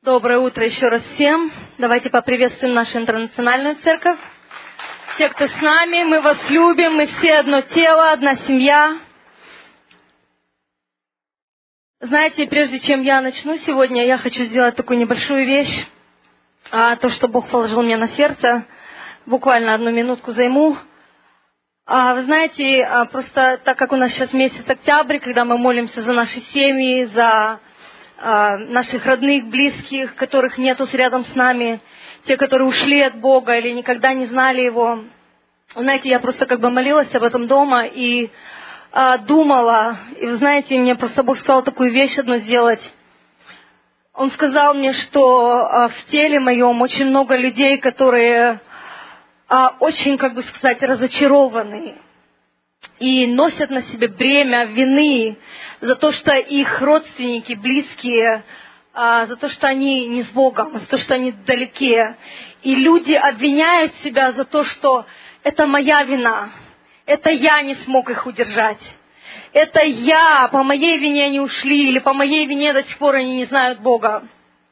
Доброе утро еще раз всем. Давайте поприветствуем нашу интернациональную церковь. Те, кто с нами, мы вас любим, мы все одно тело, одна семья. Знаете, прежде чем я начну сегодня, я хочу сделать такую небольшую вещь. То, что Бог положил мне на сердце, буквально 1 минутку займу. Вы знаете, просто так как у нас сейчас месяц октябрь, когда мы молимся за наши семьи, за наших родных, близких, которых нету рядом с нами, те, которые ушли от Бога или никогда не знали Его. Знаете, я просто молилась об этом дома и думала, и вы знаете, мне просто Бог сказал такую вещь одну сделать. Он сказал мне, что в теле моем очень много людей, которые очень, разочарованы и носят на себе бремя вины за то, что их родственники, близкие, за то, что они не с Богом, за то, что они вдалеке. И люди обвиняют себя за то, что это моя вина, это я не смог их удержать, это я, по моей вине они ушли, или по моей вине до сих пор они не знают Бога.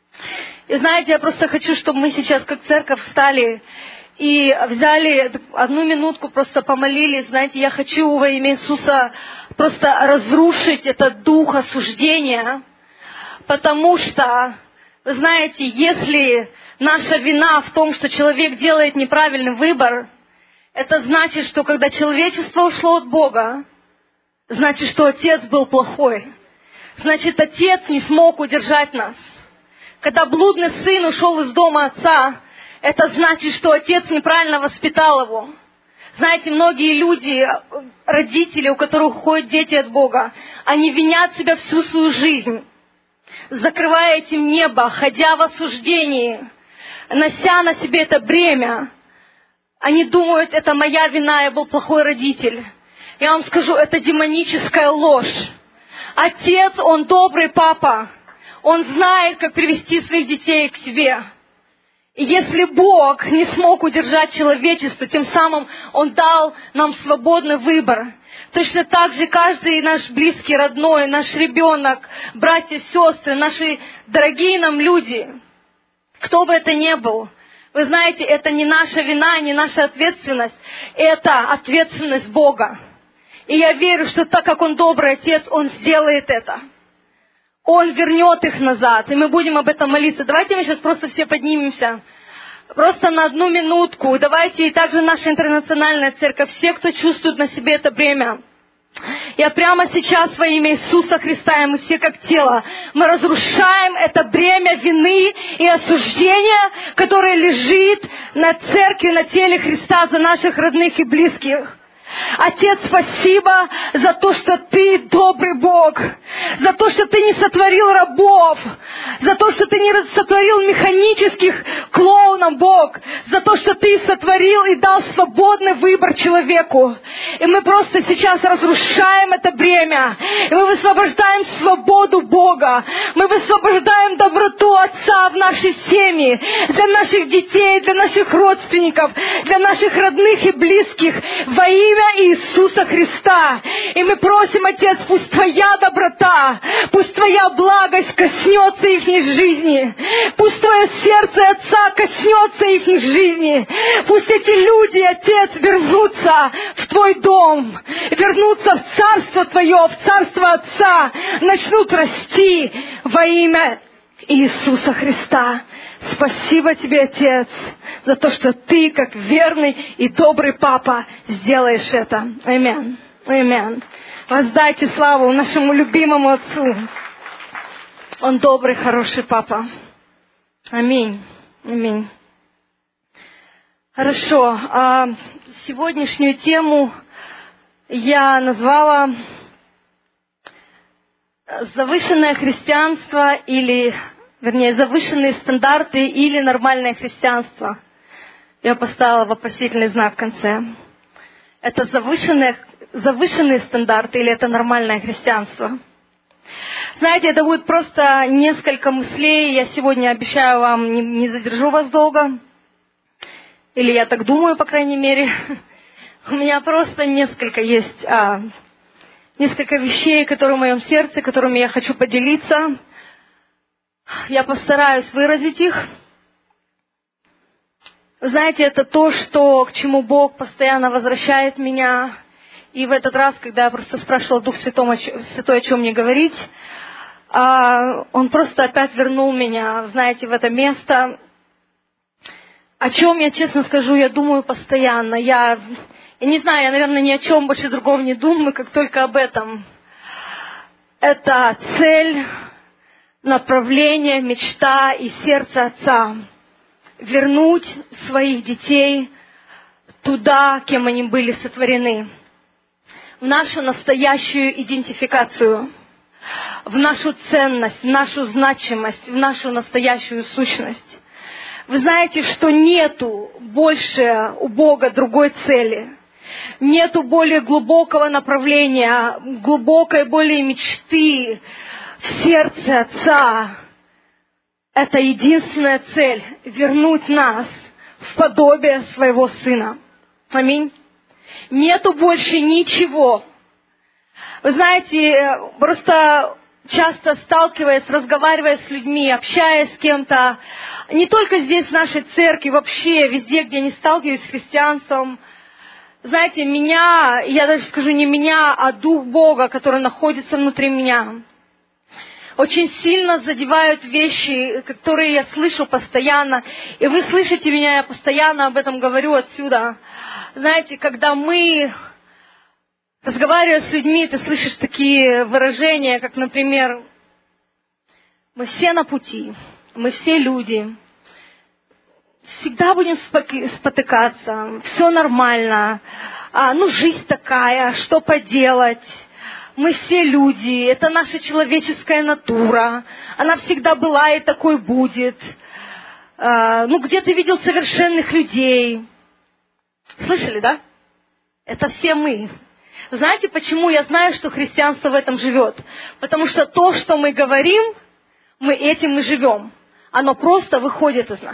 И знаете, я просто хочу, чтобы мы сейчас как церковь встали и взяли 1 минутку, просто помолились. Знаете, я хочу во имя Иисуса просто разрушить этот дух осуждения, потому что, вы знаете, если наша вина в том, что человек делает неправильный выбор, это значит, что когда человечество ушло от Бога, значит, что Отец был плохой. Значит, Отец не смог удержать нас. Когда блудный сын ушел из дома отца, это значит, что отец неправильно воспитал его. Знаете, многие люди, родители, у которых уходят дети от Бога, они винят себя всю свою жизнь, закрывая этим небо, ходя в осуждении, нося на себе это бремя. Они думают, это моя вина, я был плохой родитель. Я вам скажу, это демоническая ложь. Отец, он добрый папа. Он знает, как привести своих детей к себе. И если Бог не смог удержать человечество, тем самым Он дал нам свободный выбор. Точно так же каждый наш близкий, родной, наш ребенок, братья, сестры, наши дорогие нам люди, кто бы это ни был, вы знаете, это не наша вина, не наша ответственность, это ответственность Бога. И я верю, что так как Он добрый Отец, Он сделает это. Он вернет их назад, и мы будем об этом молиться. Давайте мы сейчас просто все поднимемся. Просто на 1 минутку. Давайте, и также наша интернациональная церковь, все, кто чувствует на себе это бремя. Я прямо сейчас во имя Иисуса Христа, и мы все как тело, мы разрушаем это бремя вины и осуждения, которое лежит на церкви, на теле Христа за наших родных и близких. Отец, спасибо за то, что Ты добрый Бог, за то, что Ты не сотворил рабов, за то, что Ты не сотворил механических клоунов, Бог, за то, что Ты сотворил и дал свободный выбор человеку. И мы просто сейчас разрушаем это бремя, и мы высвобождаем свободу Бога, мы высвобождаем доброту Отца в нашей семье, для наших детей, для наших родственников, для наших родных и близких, во имя Иисуса Христа. И мы просим, Отец, пусть Твоя доброта, пусть Твоя благость коснется их жизни, пусть Твое сердце Отца коснется их жизни, пусть эти люди, Отец, вернутся в Твой дом, вернутся в Царство Твое, в Царство Отца, начнут расти во имя Иисуса Христа. Спасибо Тебе, Отец, за то, что Ты, как верный и добрый Папа, сделаешь это. Аминь. Аминь. Воздайте славу нашему любимому Отцу. Он добрый, хороший Папа. Аминь. Аминь. Хорошо. Сегодняшнюю тему я назвала «Завышенное христианство» или... завышенные стандарты или нормальное христианство. Я поставила вопросительный знак в конце. Это завышенные стандарты или это нормальное христианство? Знаете, это будет просто несколько мыслей. Я сегодня обещаю вам, не задержу вас долго. Или я так думаю, по крайней мере. У меня просто несколько вещей, которые в моем сердце, которыми я хочу поделиться. Я постараюсь выразить их. Вы знаете, это то, к чему Бог постоянно возвращает меня. И в этот раз, когда я просто спрашивала Дух Святой, о чем мне говорить, Он просто опять вернул меня, знаете, в это место, о чем я, честно скажу, я думаю постоянно. Я не знаю, я, наверное, ни о чем больше другого не думаю, как только об этом. Это цель, направление, мечта и сердце Отца. Вернуть своих детей туда, кем они были сотворены. В нашу настоящую идентификацию, в нашу ценность, в нашу значимость, в нашу настоящую сущность. Вы знаете, что нету больше у Бога другой цели. Нету более глубокого направления, глубокой более мечты в сердце Отца. Это единственная цель — вернуть нас в подобие Своего Сына. Аминь. Нету больше ничего. Вы знаете, просто часто сталкиваясь, разговаривая с людьми, общаясь с кем-то, не только здесь, в нашей церкви, вообще везде, где не сталкиваюсь с христианством, знаете, меня, я даже скажу не меня, а Дух Бога, который находится внутри меня, очень сильно задевают вещи, которые я слышу постоянно. И вы слышите меня, я постоянно об этом говорю отсюда. Знаете, когда мы разговариваем с людьми, ты слышишь такие выражения, как, например, мы все на пути, мы все люди, всегда будем спотыкаться, все нормально, жизнь такая, что поделать. Мы все люди, это наша человеческая натура, она всегда была и такой будет. Где ты видел совершенных людей? Слышали, да? Это все мы. Знаете, почему я знаю, что христианство в этом живет? Потому что то, что мы говорим, мы этим и живем. Оно просто выходит из нас.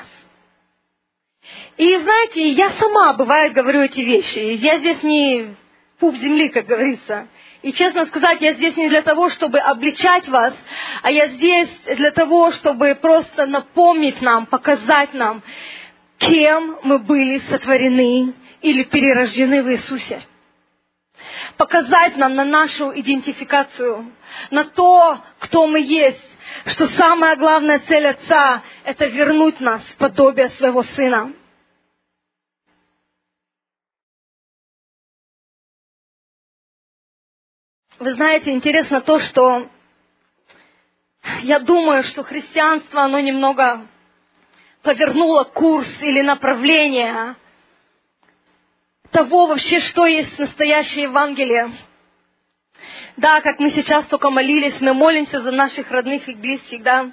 И знаете, я сама, бывает, говорю эти вещи. Я здесь не пуп земли, как говорится. И, честно сказать, я здесь не для того, чтобы обличать вас, а я здесь для того, чтобы просто напомнить нам, показать нам, кем мы были сотворены или перерождены в Иисусе. Показать нам на нашу идентификацию, на то, кто мы есть, что самая главная цель Отца – это вернуть нас в подобие Своего Сына. Вы знаете, интересно то, что я думаю, что христианство, оно немного повернуло курс или направление того вообще, что есть настоящее Евангелие. Да, как мы сейчас только молились, мы молимся за наших родных и близких, да.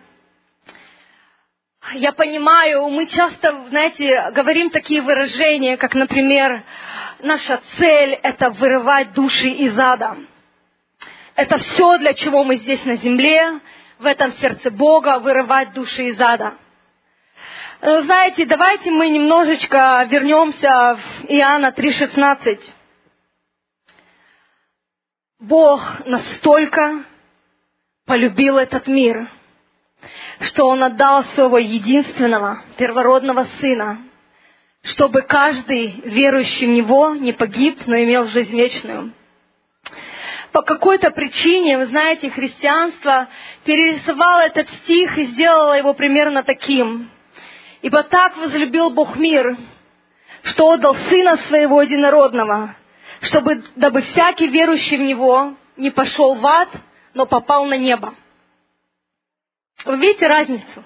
Я понимаю, мы часто, знаете, говорим такие выражения, как, например, наша цель – это вырывать души из ада. Это все, для чего мы здесь на земле, в этом сердце Бога, вырывать души из ада. Знаете, давайте мы немножечко вернемся в Иоанна 3,16. Бог настолько полюбил этот мир, что Он отдал Своего единственного, первородного Сына, чтобы каждый, верующий в Него, не погиб, но имел жизнь вечную. По какой-то причине, вы знаете, христианство перерисовало этот стих и сделало его примерно таким. «Ибо так возлюбил Бог мир, что отдал Сына Своего Единородного, дабы всякий верующий в Него не пошел в ад, но попал на небо». Вы видите разницу?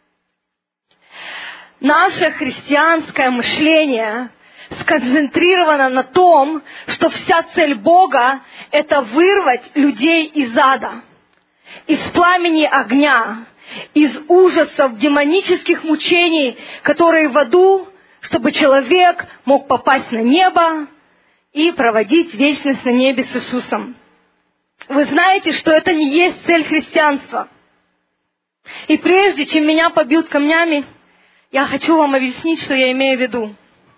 Наше христианское мышление сконцентрировано на том, что вся цель Бога – это вырвать людей из ада, из пламени огня, из ужасов демонических мучений, которые в аду, чтобы человек мог попасть на небо и проводить вечность на небе с Иисусом. Вы знаете, что это не есть цель христианства. И прежде чем меня побьют камнями, я хочу вам объяснить, что я имею в виду.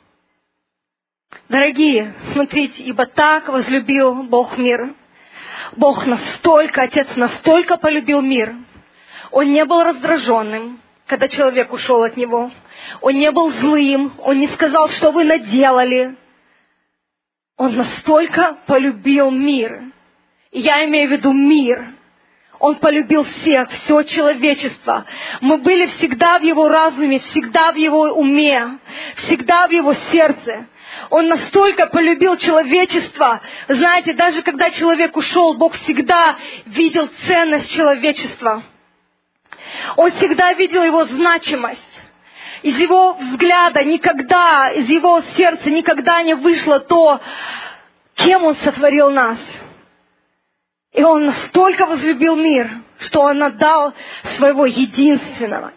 Дорогие, смотрите, ибо так возлюбил Бог мир. Бог настолько, Отец настолько полюбил мир. Он не был раздраженным, когда человек ушел от него. Он не был злым, он не сказал, что вы наделали. Он настолько полюбил мир. И я имею в виду мир. Он полюбил всех, все человечество. Мы были всегда в его разуме, всегда в его уме, всегда в его сердце. Он настолько полюбил человечество. Знаете, даже когда человек ушел, Бог всегда видел ценность человечества. Он всегда видел его значимость. Из его взгляда никогда, из его сердца никогда не вышло то, кем он сотворил нас. И он настолько возлюбил мир, что он отдал своего единственного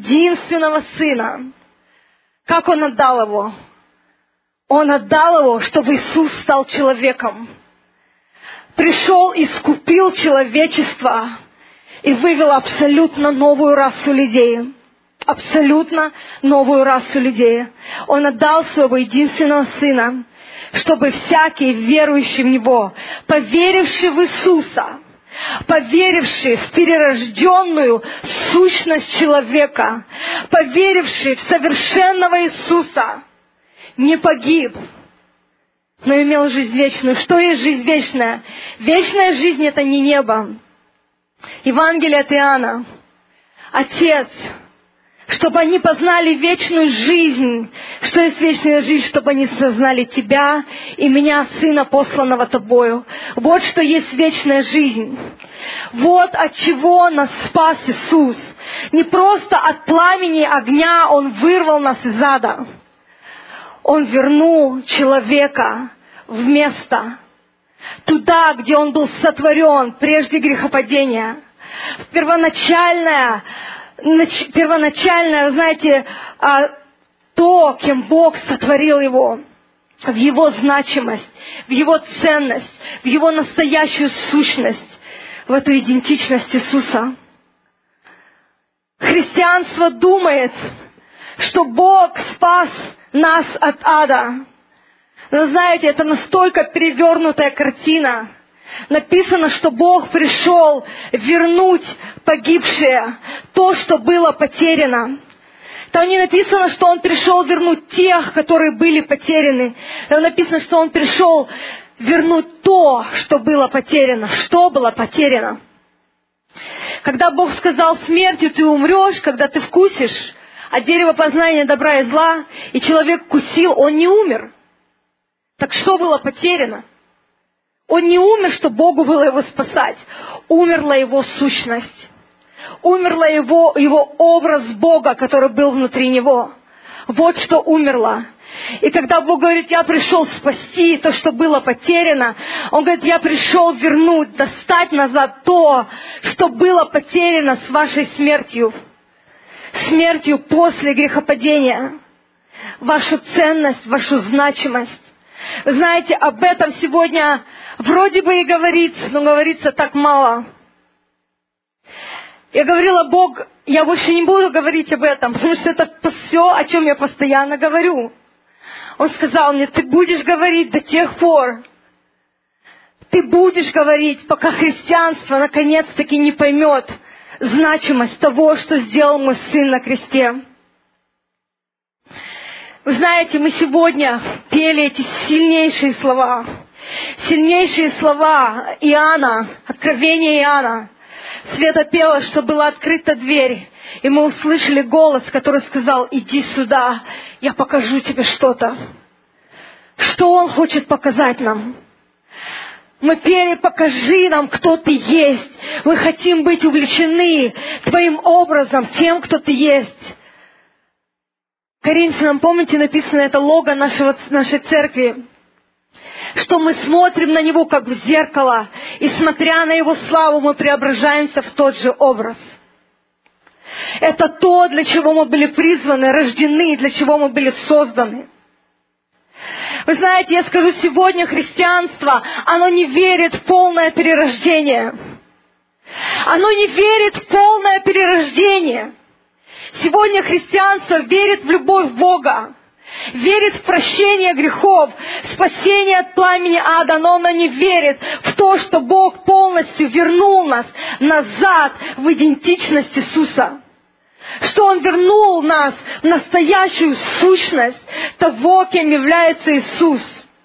сына. Как он отдал его? Он отдал его, чтобы Иисус стал человеком. Пришел, искупил человечество и вывел абсолютно новую расу людей. Абсолютно новую расу людей. Он отдал своего единственного сына, чтобы всякий, верующий в Него, поверивший в Иисуса, поверивший в перерожденную сущность человека, поверивший в совершенного Иисуса, не погиб, но имел жизнь вечную. Что есть жизнь вечная? Вечная жизнь — это не небо. Евангелие от Иоанна. Отец, чтобы они познали вечную жизнь. Что есть вечная жизнь? Чтобы они познали Тебя и Меня, Сына, посланного Тобою. Вот что есть вечная жизнь. Вот от чего нас спас Иисус. Не просто от пламени огня Он вырвал нас из ада. Он вернул человека в место, туда, где он был сотворен прежде грехопадения. Первоначальное, знаете, то, кем Бог сотворил его, в его значимость, в его ценность, в его настоящую сущность, в эту идентичность Иисуса. Христианство думает, что Бог спас нас от ада. Но знаете, это настолько перевернутая картина. Написано, что Бог пришел вернуть погибшее, то, что было потеряно. Там не написано, что Он пришел вернуть тех, которые были потеряны. Там написано, что Он пришел вернуть то, что было потеряно. Что было потеряно? Когда Бог сказал: смертью ты умрешь, когда ты вкусишь от дерева познания добра и зла, и человек вкусил, он не умер. Так что было потеряно? Он не умер, что Богу было его спасать. Умерла его сущность. Умерла его образ Бога, который был внутри него. Вот что умерло. И когда Бог говорит: я пришел спасти то, что было потеряно, Он говорит: я пришел вернуть, достать назад то, что было потеряно с вашей смертью. Смертью после грехопадения. Вашу ценность, вашу значимость. Вы знаете, об этом сегодня вроде бы и говорится, но говорится так мало. Я говорила: Бог, я больше не буду говорить об этом, потому что это все, о чем я постоянно говорю. Он сказал мне: ты будешь говорить до тех пор, ты будешь говорить, пока христианство наконец-таки не поймет значимость того, что сделал мой Сын на кресте. Вы знаете, мы сегодня пели эти сильнейшие слова Иоанна, откровения Иоанна. Света пела, что была открыта дверь, и мы услышали голос, который сказал: иди сюда, я покажу тебе что-то. Что Он хочет показать нам? Мы пели: покажи нам, кто Ты есть. Мы хотим быть увлечены Твоим образом, тем, кто Ты есть. Коринфянам, помните, написано это лого нашей церкви, что мы смотрим на Него, как в зеркало, и смотря на Его славу, мы преображаемся в тот же образ. Это то, для чего мы были призваны, рождены, для чего мы были созданы. Вы знаете, я скажу, сегодня христианство, оно не верит в полное перерождение. Оно не верит в полное перерождение. Сегодня христианство верит в любовь Бога. верит в прощение грехов, спасение от пламени ада, но она не верит в то, что Бог полностью вернул нас назад в идентичность Иисуса. Что Он вернул нас в настоящую сущность того, кем является Иисус.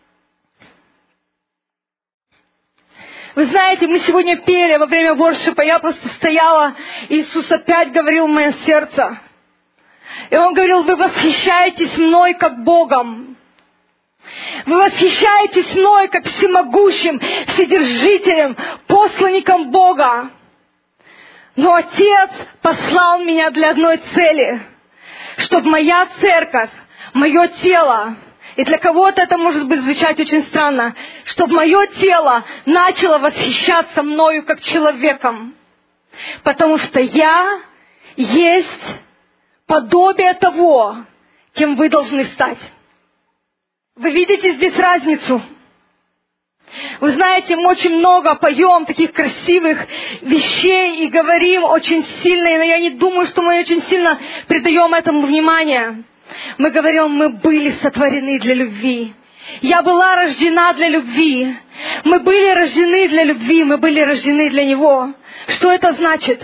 Вы знаете, мы сегодня пели во время воршипа, я просто стояла, и Иисус опять говорил в мое сердце. И Он говорил: вы восхищаетесь мной как Богом. Вы восхищаетесь мной как всемогущим, вседержителем, посланником Бога. Но Отец послал меня для одной цели, чтобы моя церковь, мое тело, и для кого-то это может быть звучать очень странно, чтобы мое тело начало восхищаться мною как человеком. Потому что я есть подобие того, кем вы должны стать. Вы видите здесь разницу? Вы знаете, мы очень много поем таких красивых вещей и говорим очень сильно, но я не думаю, что мы очень сильно придаем этому внимание. Мы говорим: мы были сотворены для любви. Я была рождена для любви. Мы были рождены для любви, мы были рождены для Него. Что это значит?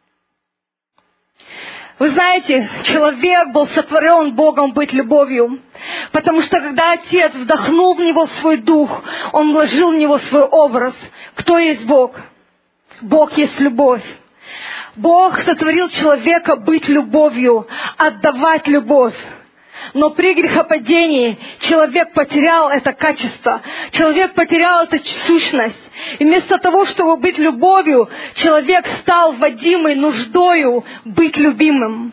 Вы знаете, человек был сотворен Богом быть любовью. Потому что когда Отец вдохнул в него свой дух, Он вложил в него свой образ. Кто есть Бог? Бог есть любовь. Бог сотворил человека быть любовью, отдавать любовь. Но при грехопадении человек потерял это качество, человек потерял эту сущность. И вместо того, чтобы быть любовью, человек стал водимый нуждою быть любимым.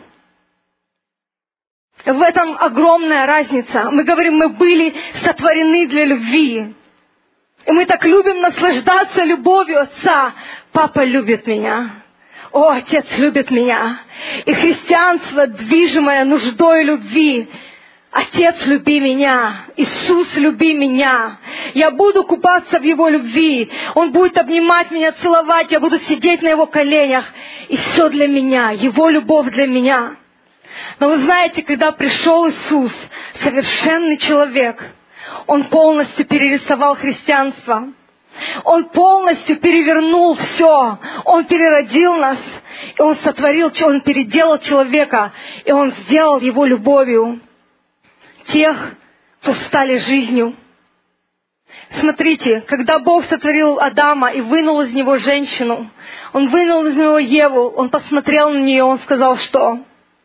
В этом огромная разница. Мы говорим: мы были сотворены для любви. И мы так любим наслаждаться любовью Отца. Папа любит меня. О, Отец любит меня. И христианство, движимое нуждой любви. Отец, люби меня. Иисус, люби меня. Я буду купаться в Его любви. Он будет обнимать меня, целовать. Я буду сидеть на Его коленях. И все для меня. Его любовь для меня. Но вы знаете, когда пришел Иисус, совершенный человек, Он полностью перерисовал христианство. Он полностью перевернул все. Он переродил нас. И Он сотворил, Он переделал человека. И Он сделал его любовью. Тех, кто стали жизнью. Смотрите, когда Бог сотворил Адама и вынул из него женщину, Он вынул из него Еву, Он посмотрел на нее, Он сказал, что?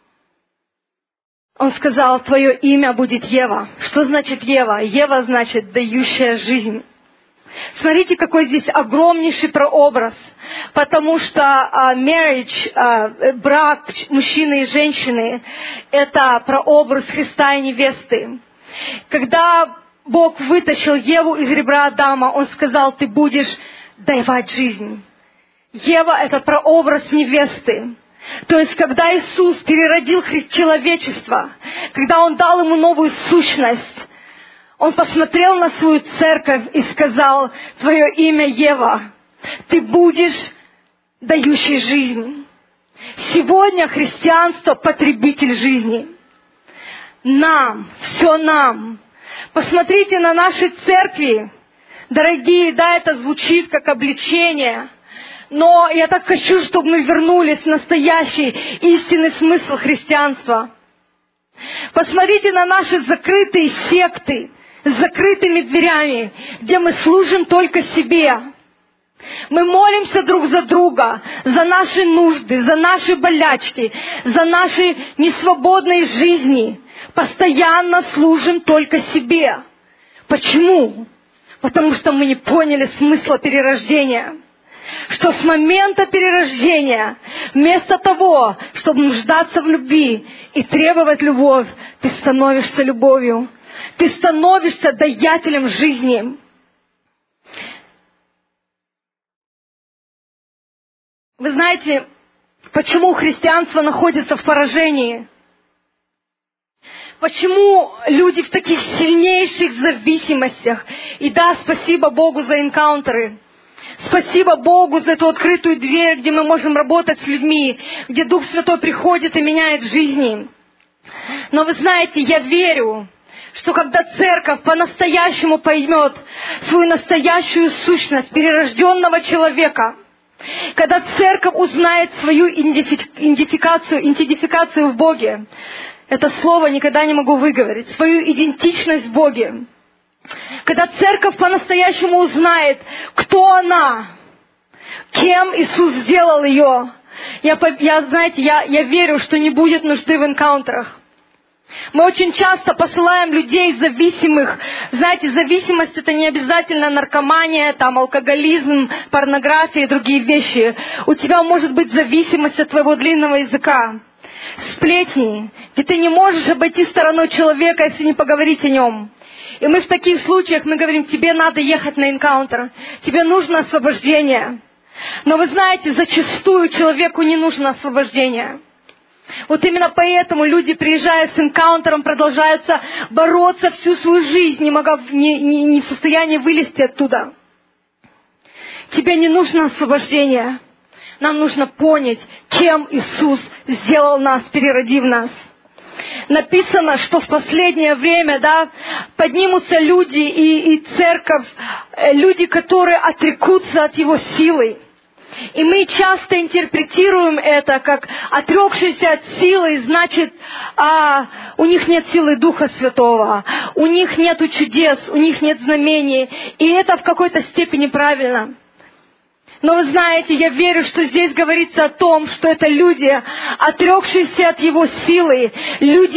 Он сказал: твое имя будет Ева. Что значит Ева? Ева значит дающая жизнь. Смотрите, какой здесь огромнейший прообраз. Потому что marriage, брак мужчины и женщины, это прообраз Христа и невесты. Когда Бог вытащил Еву из ребра Адама, Он сказал: ты будешь давать жизнь. Ева — это прообраз невесты. То есть, когда Иисус переродил человечество, когда Он дал ему новую сущность, Он посмотрел на свою церковь и сказал: твое имя Ева, ты будешь дающей жизнь. Сегодня христианство — потребитель жизни. Нам, все нам. Посмотрите на наши церкви. Дорогие, да, это звучит как обличение, но я так хочу, чтобы мы вернулись в настоящий истинный смысл христианства. Посмотрите на наши закрытые секты с закрытыми дверями, где мы служим только себе. Мы молимся друг за друга, за наши нужды, за наши болячки, за наши несвободные жизни. Постоянно служим только себе. Почему? Потому что мы не поняли смысла перерождения. Что с момента перерождения, вместо того, чтобы нуждаться в любви и требовать любовь, ты становишься любовью. Ты становишься даятелем жизни. Вы знаете, почему христианство находится в поражении? Почему люди в таких сильнейших зависимостях? И да, спасибо Богу за энкаунтеры. Спасибо Богу за эту открытую дверь, где мы можем работать с людьми, где Дух Святой приходит и меняет жизни. Но вы знаете, я верю, что когда церковь по-настоящему поймет свою настоящую сущность перерожденного человека, когда церковь узнает свою идентификацию в Боге, это слово никогда не могу выговорить, свою идентичность в Боге, когда церковь по-настоящему узнает, кто она, кем Иисус сделал ее, я верю, что не будет нужды в энкаунтерах. Мы очень часто посылаем людей зависимых. Знаете, зависимость — это не обязательно наркомания, алкоголизм, порнография и другие вещи. У тебя может быть зависимость от твоего длинного языка. Сплетни. Ведь ты не можешь обойти стороной человека, если не поговорить о нем. И мы в таких случаях, мы говорим, тебе надо ехать на энкаунтер. Тебе нужно освобождение. Но вы знаете, зачастую человеку не нужно освобождение. Вот именно поэтому люди, приезжая с энкаунтером, продолжают бороться всю свою жизнь, не в состоянии вылезти оттуда. Тебе не нужно освобождение. Нам нужно понять, кем Иисус сделал нас, переродив нас. Написано, что в последнее время, поднимутся люди и церковь, люди, которые отрекутся от Его силы. И мы часто интерпретируем это как отрекшиеся от силы, значит, у них нет силы Духа Святого, у них нет чудес, у них нет знамений. И это в какой-то степени правильно. Но вы знаете, я верю, что здесь говорится о том, что это люди, отрекшиеся от Его силы, люди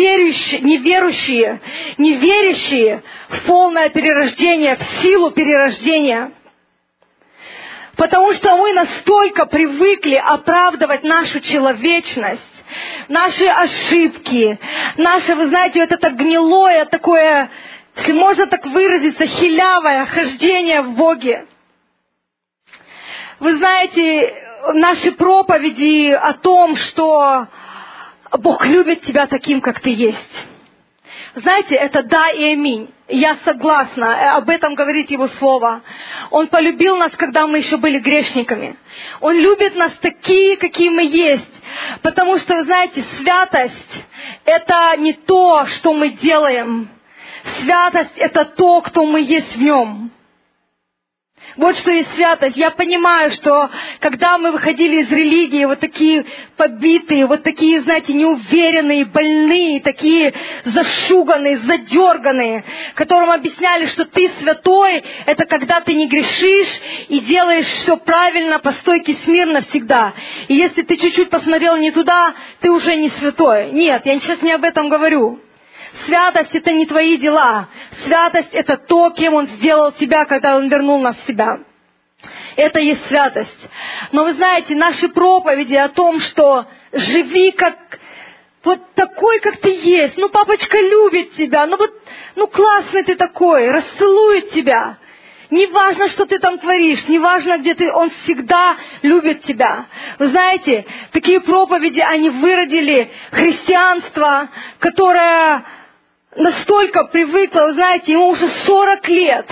неверующие в полное перерождение, в силу перерождения. Потому что мы настолько привыкли оправдывать нашу человечность, наши ошибки, наше, вы знаете, вот это гнилое такое, если можно так выразиться, хилявое хождение в Боге. Вы знаете, наши проповеди о том, что Бог любит тебя таким, как ты есть. Знаете, это да и аминь. Я согласна, об этом говорит Его Слово. Он полюбил нас, когда мы еще были грешниками. Он любит нас такие, какие мы есть. Потому что, вы знаете, святость — это не то, что мы делаем. Святость — это то, кто мы есть в Нем. Вот что есть святость. Я понимаю, что когда мы выходили из религии, вот такие побитые, вот такие, знаете, неуверенные, больные, такие зашуганные, задерганные, которым объясняли, что ты святой, это когда ты не грешишь и делаешь все правильно, по стойке смирно всегда. И если ты чуть-чуть посмотрел не туда, ты уже не святой. Нет, я сейчас не об этом говорю. Святость — это не твои дела. Святость — это то, кем Он сделал тебя, когда Он вернул нас в себя. Это и есть святость. Но вы знаете, наши проповеди о том, что живи как вот такой, как ты есть. Папочка любит тебя. Классный ты такой. Расцелует тебя. Не важно, что ты там творишь, не важно, где ты, Он всегда любит тебя. Вы знаете, такие проповеди, они выродили христианство, которое настолько привыкло, вы знаете, ему уже 40 лет.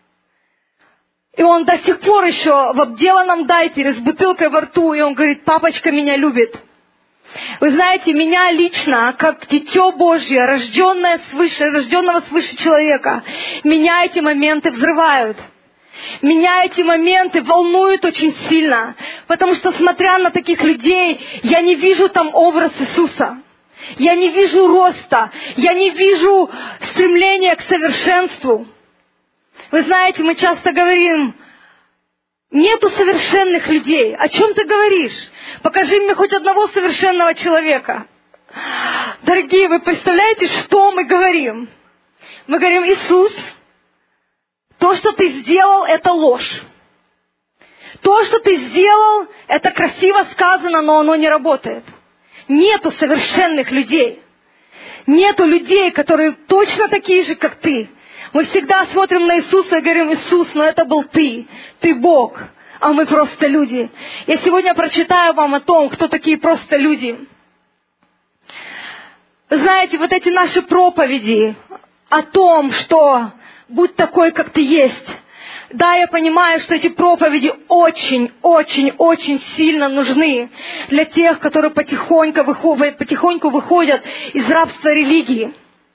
И он до сих пор еще в обделанном дайпере с бутылкой во рту, и он говорит, папочка меня любит. Вы знаете, меня лично, как дитё Божье, рожденного свыше человека, меня эти моменты взрывают. Меня эти моменты волнуют очень сильно, потому что, смотря на таких людей, я не вижу там образ Иисуса. Я не вижу роста, я не вижу стремления к совершенству. Вы знаете, мы часто говорим, нету совершенных людей. О чем ты говоришь? Покажи мне хоть одного совершенного человека. Дорогие, вы представляете, что мы говорим? Мы говорим, Иисус, то, что ты сделал, это ложь. То, что ты сделал, это красиво сказано, но оно не работает. Нету совершенных людей. Нету людей, которые точно такие же, как ты. Мы всегда смотрим на Иисуса и говорим, Иисус, но это был ты. Ты Бог, а мы просто люди. Я сегодня прочитаю вам о том, кто такие просто люди. Знаете, вот эти наши проповеди о том, что будь такой, как ты есть. Да, я понимаю, что эти проповеди очень, очень, очень сильно нужны для тех, которые потихоньку выходят из рабства религии.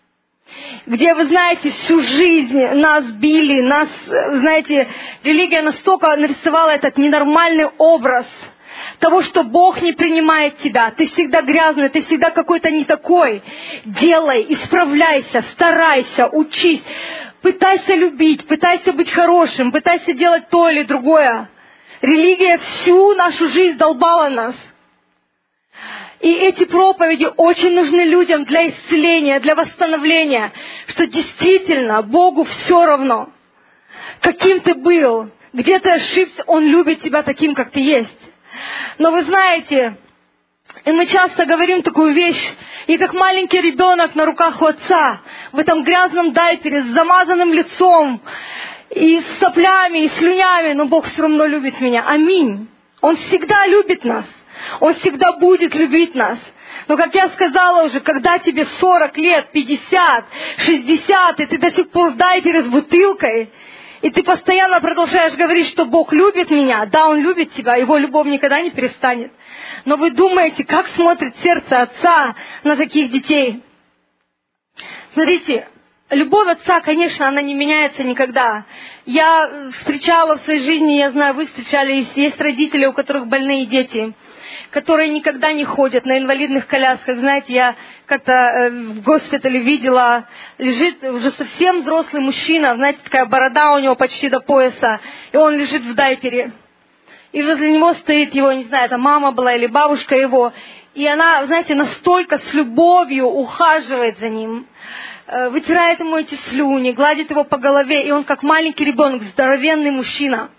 где, вы знаете, всю жизнь нас били, нас, знаете, религия настолько нарисовала этот ненормальный образ того, что Бог не принимает тебя, ты всегда грязный, ты всегда какой-то не такой. Делай, исправляйся, старайся, учись, пытайся любить, пытайся быть хорошим, пытайся делать то или другое. Религия всю нашу жизнь долбала нас. И эти проповеди очень нужны людям для исцеления, для восстановления, что действительно Богу все равно, каким ты был, где ты ошибся, Он любит тебя таким, как ты есть. Но вы знаете, и мы часто говорим такую вещь, и как маленький ребенок на руках у отца, в этом грязном дайпере, с замазанным лицом, и с соплями, и слюнями, но Бог все равно любит меня. Аминь. Он всегда любит нас. Он всегда будет любить нас. Но, как я сказала уже, когда тебе 40 лет, 50, 60, и ты до сих пор в дайпере с бутылкой, и ты постоянно продолжаешь говорить, что Бог любит меня, да, Он любит тебя, Его любовь никогда не перестанет. Но вы думаете, как смотрит сердце отца на таких детей? Смотрите, любовь отца, конечно, она не меняется никогда. Я встречала в своей жизни, я знаю, вы встречались, есть родители, у которых больные дети, которые никогда не ходят на инвалидных колясках. Знаете, я как-то в госпитале видела, лежит уже совсем взрослый мужчина, знаете, такая борода у него почти до пояса, и он лежит в дайпере. И возле него стоит его, не знаю, это мама была или бабушка его, и она, знаете, настолько с любовью ухаживает за ним, вытирает ему эти слюни, гладит его по голове, и он как маленький ребенок, здоровенный мужчина.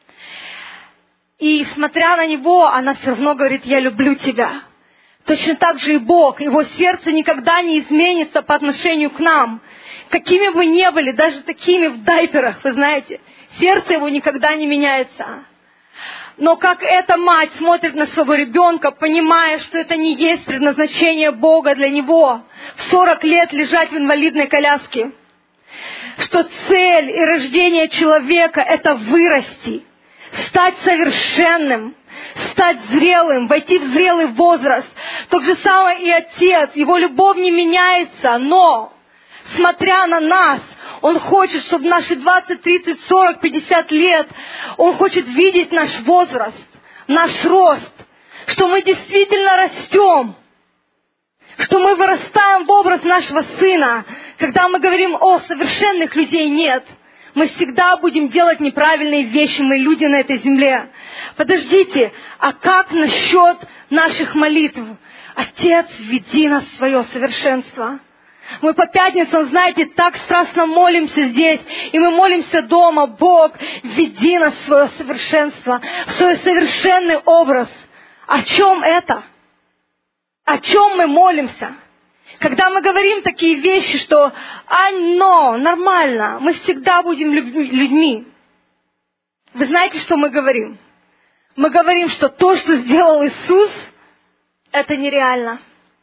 И смотря на него, она все равно говорит: я люблю тебя. Точно так же и Бог, Его сердце никогда не изменится по отношению к нам. Какими бы ни были, даже такими в дайперах, вы знаете, сердце Его никогда не меняется. Но как эта мать смотрит на своего ребенка, понимая, что это не есть предназначение Бога для него, в 40 лет лежать в инвалидной коляске, что цель и рождение человека – это вырасти, стать совершенным, стать зрелым, войти в зрелый возраст. То же самое и Отец, Его любовь не меняется, но, смотря на нас, Он хочет, чтобы наши 20, 30, 40, 50 лет, Он хочет видеть наш возраст, наш рост, что мы действительно растем, что мы вырастаем в образ нашего Сына. Когда мы говорим: о, совершенных людей нет, мы всегда будем делать неправильные вещи, мы люди на этой земле. Подождите, а как насчет наших молитв? Отец, введи нас в свое совершенство. Мы по пятницам, знаете, так страстно молимся здесь, и мы молимся дома: Бог, введи нас в свое совершенство, в свой совершенный образ. О чем это? О чем мы молимся? Когда мы говорим такие вещи, что нормально, мы всегда будем людьми. Вы знаете, что мы говорим? Мы говорим, что то, что сделал Иисус, это нереально.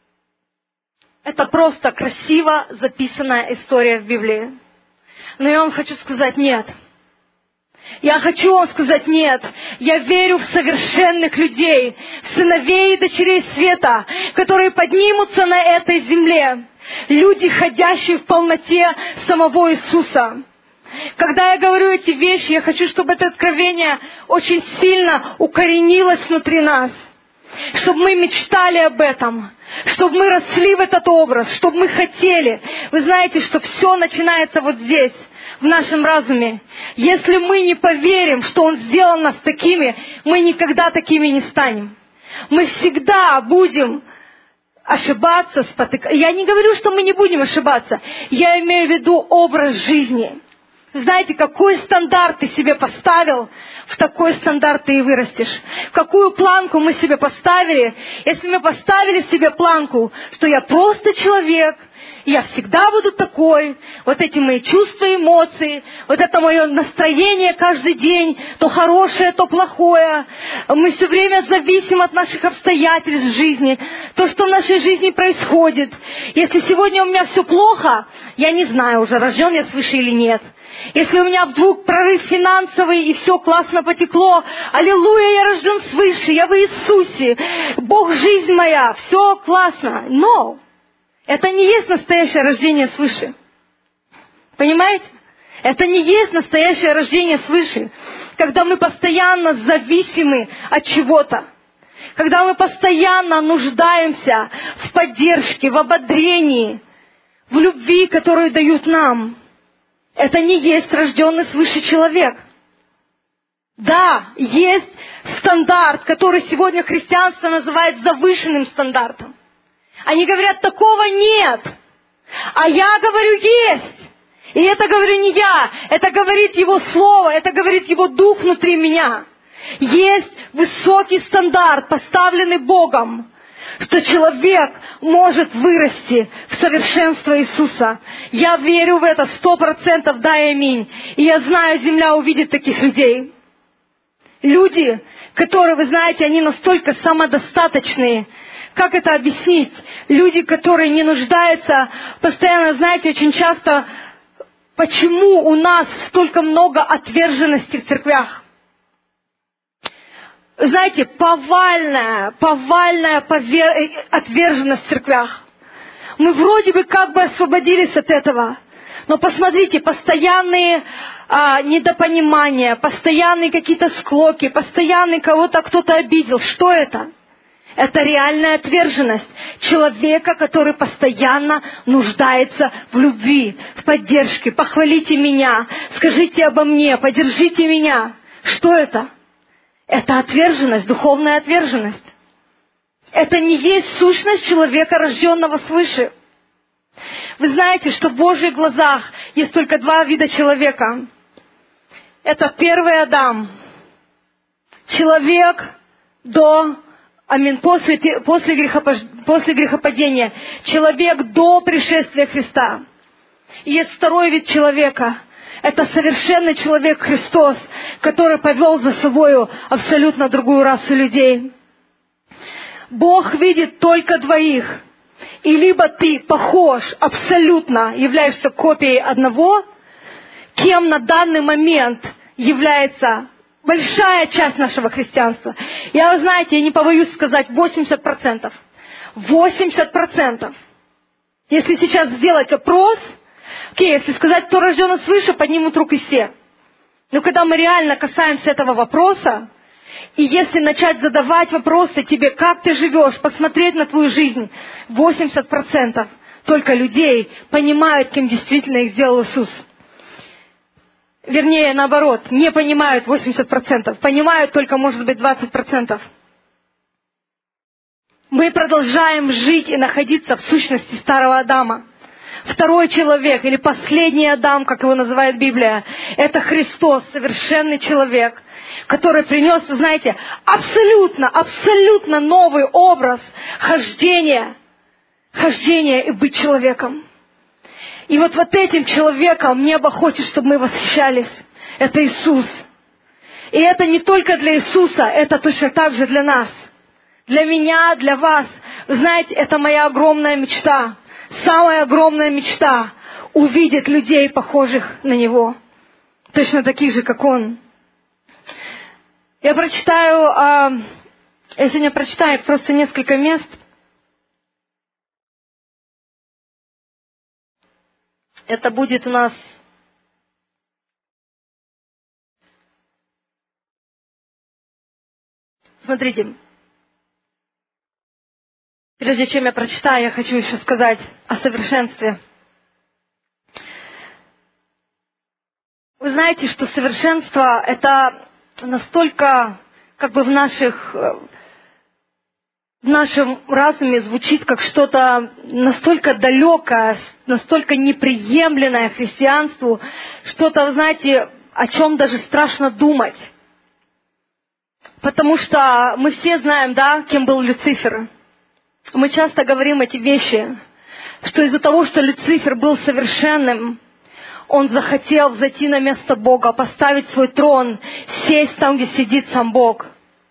Это просто красиво записанная история в Библии. Но я вам хочу сказать: нет. Я хочу вам сказать: нет. Я верю в совершенных людей, в сыновей и дочерей света, которые поднимутся на этой земле. Люди, ходящие в полноте самого Иисуса. Когда я говорю эти вещи, я хочу, чтобы это откровение очень сильно укоренилось внутри нас. Чтобы мы мечтали об этом, чтобы мы росли в этот образ, чтобы мы хотели. Вы знаете, что все начинается вот здесь, в нашем разуме. Если мы не поверим, что Он сделал нас такими, мы никогда такими не станем. Мы всегда будем ошибаться, спотыкаться. Я не говорю, что мы не будем ошибаться. Я имею в виду образ жизни. Знаете, какой стандарт ты себе поставил, в такой стандарт ты и вырастешь. Какую планку мы себе поставили? Если мы поставили себе планку, что я просто человек, я всегда буду такой, вот эти мои чувства, эмоции, вот это мое настроение каждый день, то хорошее, то плохое, мы все время зависим от наших обстоятельств в жизни, то, что в нашей жизни происходит. Если сегодня у меня все плохо, я не знаю уже, рожден я свыше или нет. Если у меня вдруг прорыв финансовый и все классно потекло, аллилуйя, я рожден свыше, я в Иисусе, Бог жизнь моя, все классно. Но это не есть настоящее рождение свыше. Понимаете? Это не есть настоящее рождение свыше, когда мы постоянно зависимы от чего-то, когда мы постоянно нуждаемся в поддержке, в ободрении, в любви, которую дают нам. Это не есть рожденный свыше человек. Да, есть стандарт, который сегодня христианство называет завышенным стандартом. Они говорят, такого нет. А я говорю, есть. И это говорю не я, это говорит Его Слово, это говорит Его Дух внутри меня. Есть высокий стандарт, поставленный Богом, что человек может вырасти в совершенство Иисуса. Я верю в это 100%, да и аминь. И я знаю, земля увидит таких людей. Люди, которые, вы знаете, они настолько самодостаточные. Как это объяснить? Люди, которые не нуждаются, постоянно, знаете, очень часто, почему у нас столько много отверженности в церквях? Знаете, повальная отверженность в церквях. Мы вроде бы как бы освободились от этого. Но посмотрите, постоянные недопонимания, постоянные какие-то склоки, постоянные кого-то кто-то обидел. Что это? Это реальная отверженность человека, который постоянно нуждается в любви, в поддержке. Похвалите меня, скажите обо мне, поддержите меня. Что это? Это отверженность, духовная отверженность. Это не есть сущность человека, рожденного свыше. Вы знаете, что в Божьих глазах есть только два вида человека. Это первый Адам. Человек после грехопадения. Человек до пришествия Христа. И есть второй вид человека. Это совершенный человек Христос, который повел за собою абсолютно другую расу людей. Бог видит только двоих. И либо ты похож, абсолютно являешься копией одного, кем на данный момент является большая часть нашего христианства. Вы знаете, я не побоюсь сказать 80%. 80%. Если сейчас сделать опрос, если сказать, кто рожден свыше, поднимут руки все. Но когда мы реально касаемся этого вопроса, и если начать задавать вопросы тебе, как ты живешь, посмотреть на твою жизнь, 80% только людей понимают, кем действительно их сделал Иисус. Вернее, наоборот, не понимают 80%, понимают только, может быть, 20%. Мы продолжаем жить и находиться в сущности старого Адама. Второй человек, или последний Адам, как его называет Библия, это Христос, совершенный человек, который принес, знаете, абсолютно новый образ хождения и быть человеком. И вот этим человеком небо хочет, чтобы мы восхищались. Это Иисус. И это не только для Иисуса, это точно так же для нас. Для меня, для вас. Вы знаете, это моя огромная мечта. Самая огромная мечта — увидеть людей, похожих на Него. Точно таких же, как Он. Я сегодня прочитаю просто несколько мест. Это будет у нас смотрите. Прежде чем я прочитаю, я хочу еще сказать о совершенстве. Вы знаете, что совершенство — это настолько, как бы в нашем разуме звучит как что-то настолько далекое, настолько неприемлемое христианству, что-то, вы знаете, о чем даже страшно думать. Потому что мы все знаем, да, кем был Люцифер. Мы часто говорим эти вещи, что из-за того, что Люцифер был совершенным, он захотел взойти на место Бога, поставить свой трон, сесть там, где сидит сам Бог.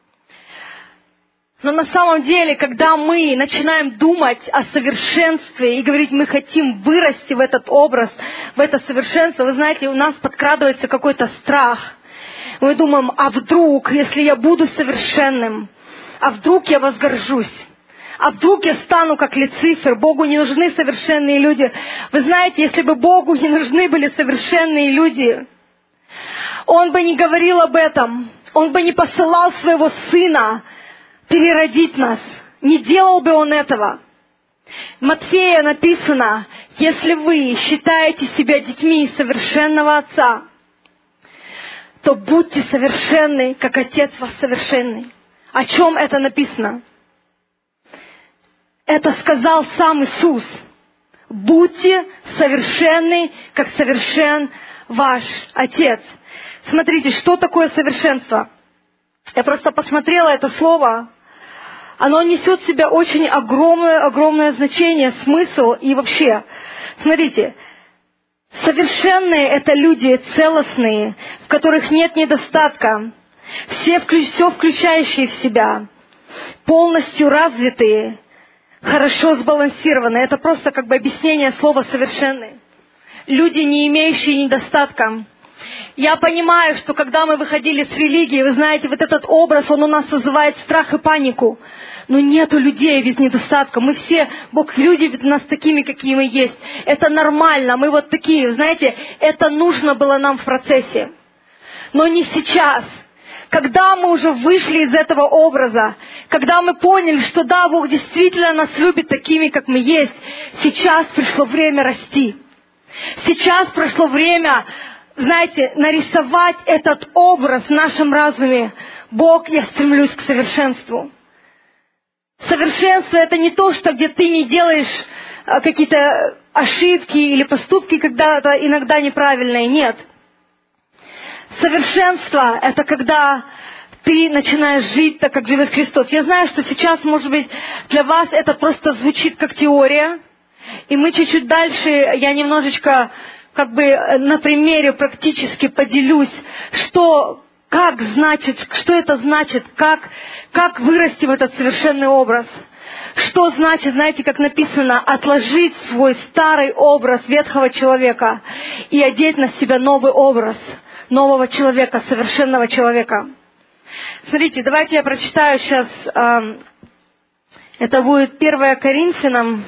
Но на самом деле, когда мы начинаем думать о совершенстве и говорить, мы хотим вырасти в этот образ, в это совершенство, вы знаете, у нас подкрадывается какой-то страх. Мы думаем, а вдруг, если я буду совершенным, а вдруг я возгоржусь, А вдруг я стану как Люцифер? Богу не нужны совершенные люди. Вы знаете, если бы Богу не нужны были совершенные люди, Он бы не говорил об этом. Он бы не посылал своего Сына переродить нас. Не делал бы Он этого. В Матфея написано: если вы считаете себя детьми совершенного Отца, то будьте совершенны, как Отец ваш совершенный. О чем это написано? Это сказал сам Иисус. Будьте совершенны, как совершен ваш Отец. Смотрите, что такое совершенство? Я просто посмотрела это слово. Оно несет в себе очень огромное значение, смысл и вообще. Смотрите, совершенные — это люди целостные, в которых нет недостатка, все включающие в себя, полностью развитые, хорошо сбалансированные. Это просто как бы объяснение слова «совершенный». Люди, не имеющие недостатка. Я понимаю, что когда мы выходили с религии, вы знаете, вот этот образ, он у нас вызывает страх и панику. Но нету людей без недостатка. Мы все, Бог любит нас такими, какие мы есть. Это нормально, мы вот такие, знаете, это нужно было нам в процессе. Но не сейчас. Когда мы уже вышли из этого образа, когда мы поняли, что да, Бог действительно нас любит такими, как мы есть, сейчас пришло время расти. Сейчас пришло время, знаете, нарисовать этот образ в нашем разуме. Бог, я стремлюсь к совершенству. Совершенство — это не то, что где ты не делаешь какие-то ошибки или поступки когда-то иногда неправильные. Нет. Совершенство — это когда ты начинаешь жить так, как живет Христос. Я знаю, что сейчас, может быть, для вас это просто звучит как теория. И мы чуть-чуть дальше, я немножечко как бы на примере практически поделюсь, что это значит, как вырасти в этот совершенный образ. Что значит, знаете, как написано, отложить свой старый образ ветхого человека и одеть на себя новый образ нового человека, совершенного человека. Смотрите, давайте я прочитаю сейчас, это будет 1 Коринфянам,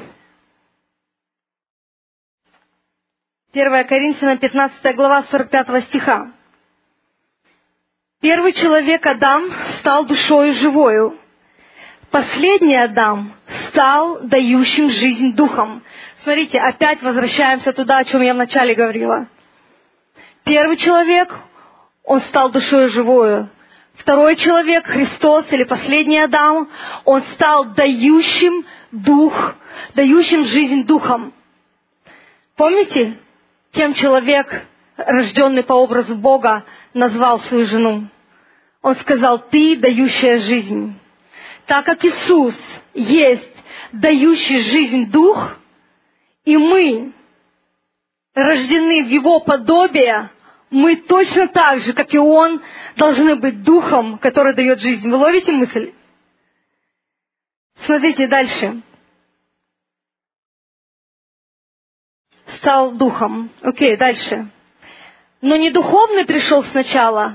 15 глава, 45 стиха. Первый человек, Адам, стал душою живою. Последний Адам стал дающим жизнь духом. Смотрите, опять возвращаемся туда, о чем я вначале говорила. Первый человек, он стал душою живою. Второй человек, Христос или последний Адам, он стал дающим жизнь духом. Помните, кем человек, рожденный по образу Бога, назвал свою жену? Он сказал: ты дающая жизнь. Так как Иисус есть дающий жизнь Дух, и мы рождены в Его подобие, мы точно так же, как и Он, должны быть Духом, который дает жизнь. Вы ловите мысль? Смотрите дальше. Стал Духом. Окей, дальше. Но не духовный пришел сначала.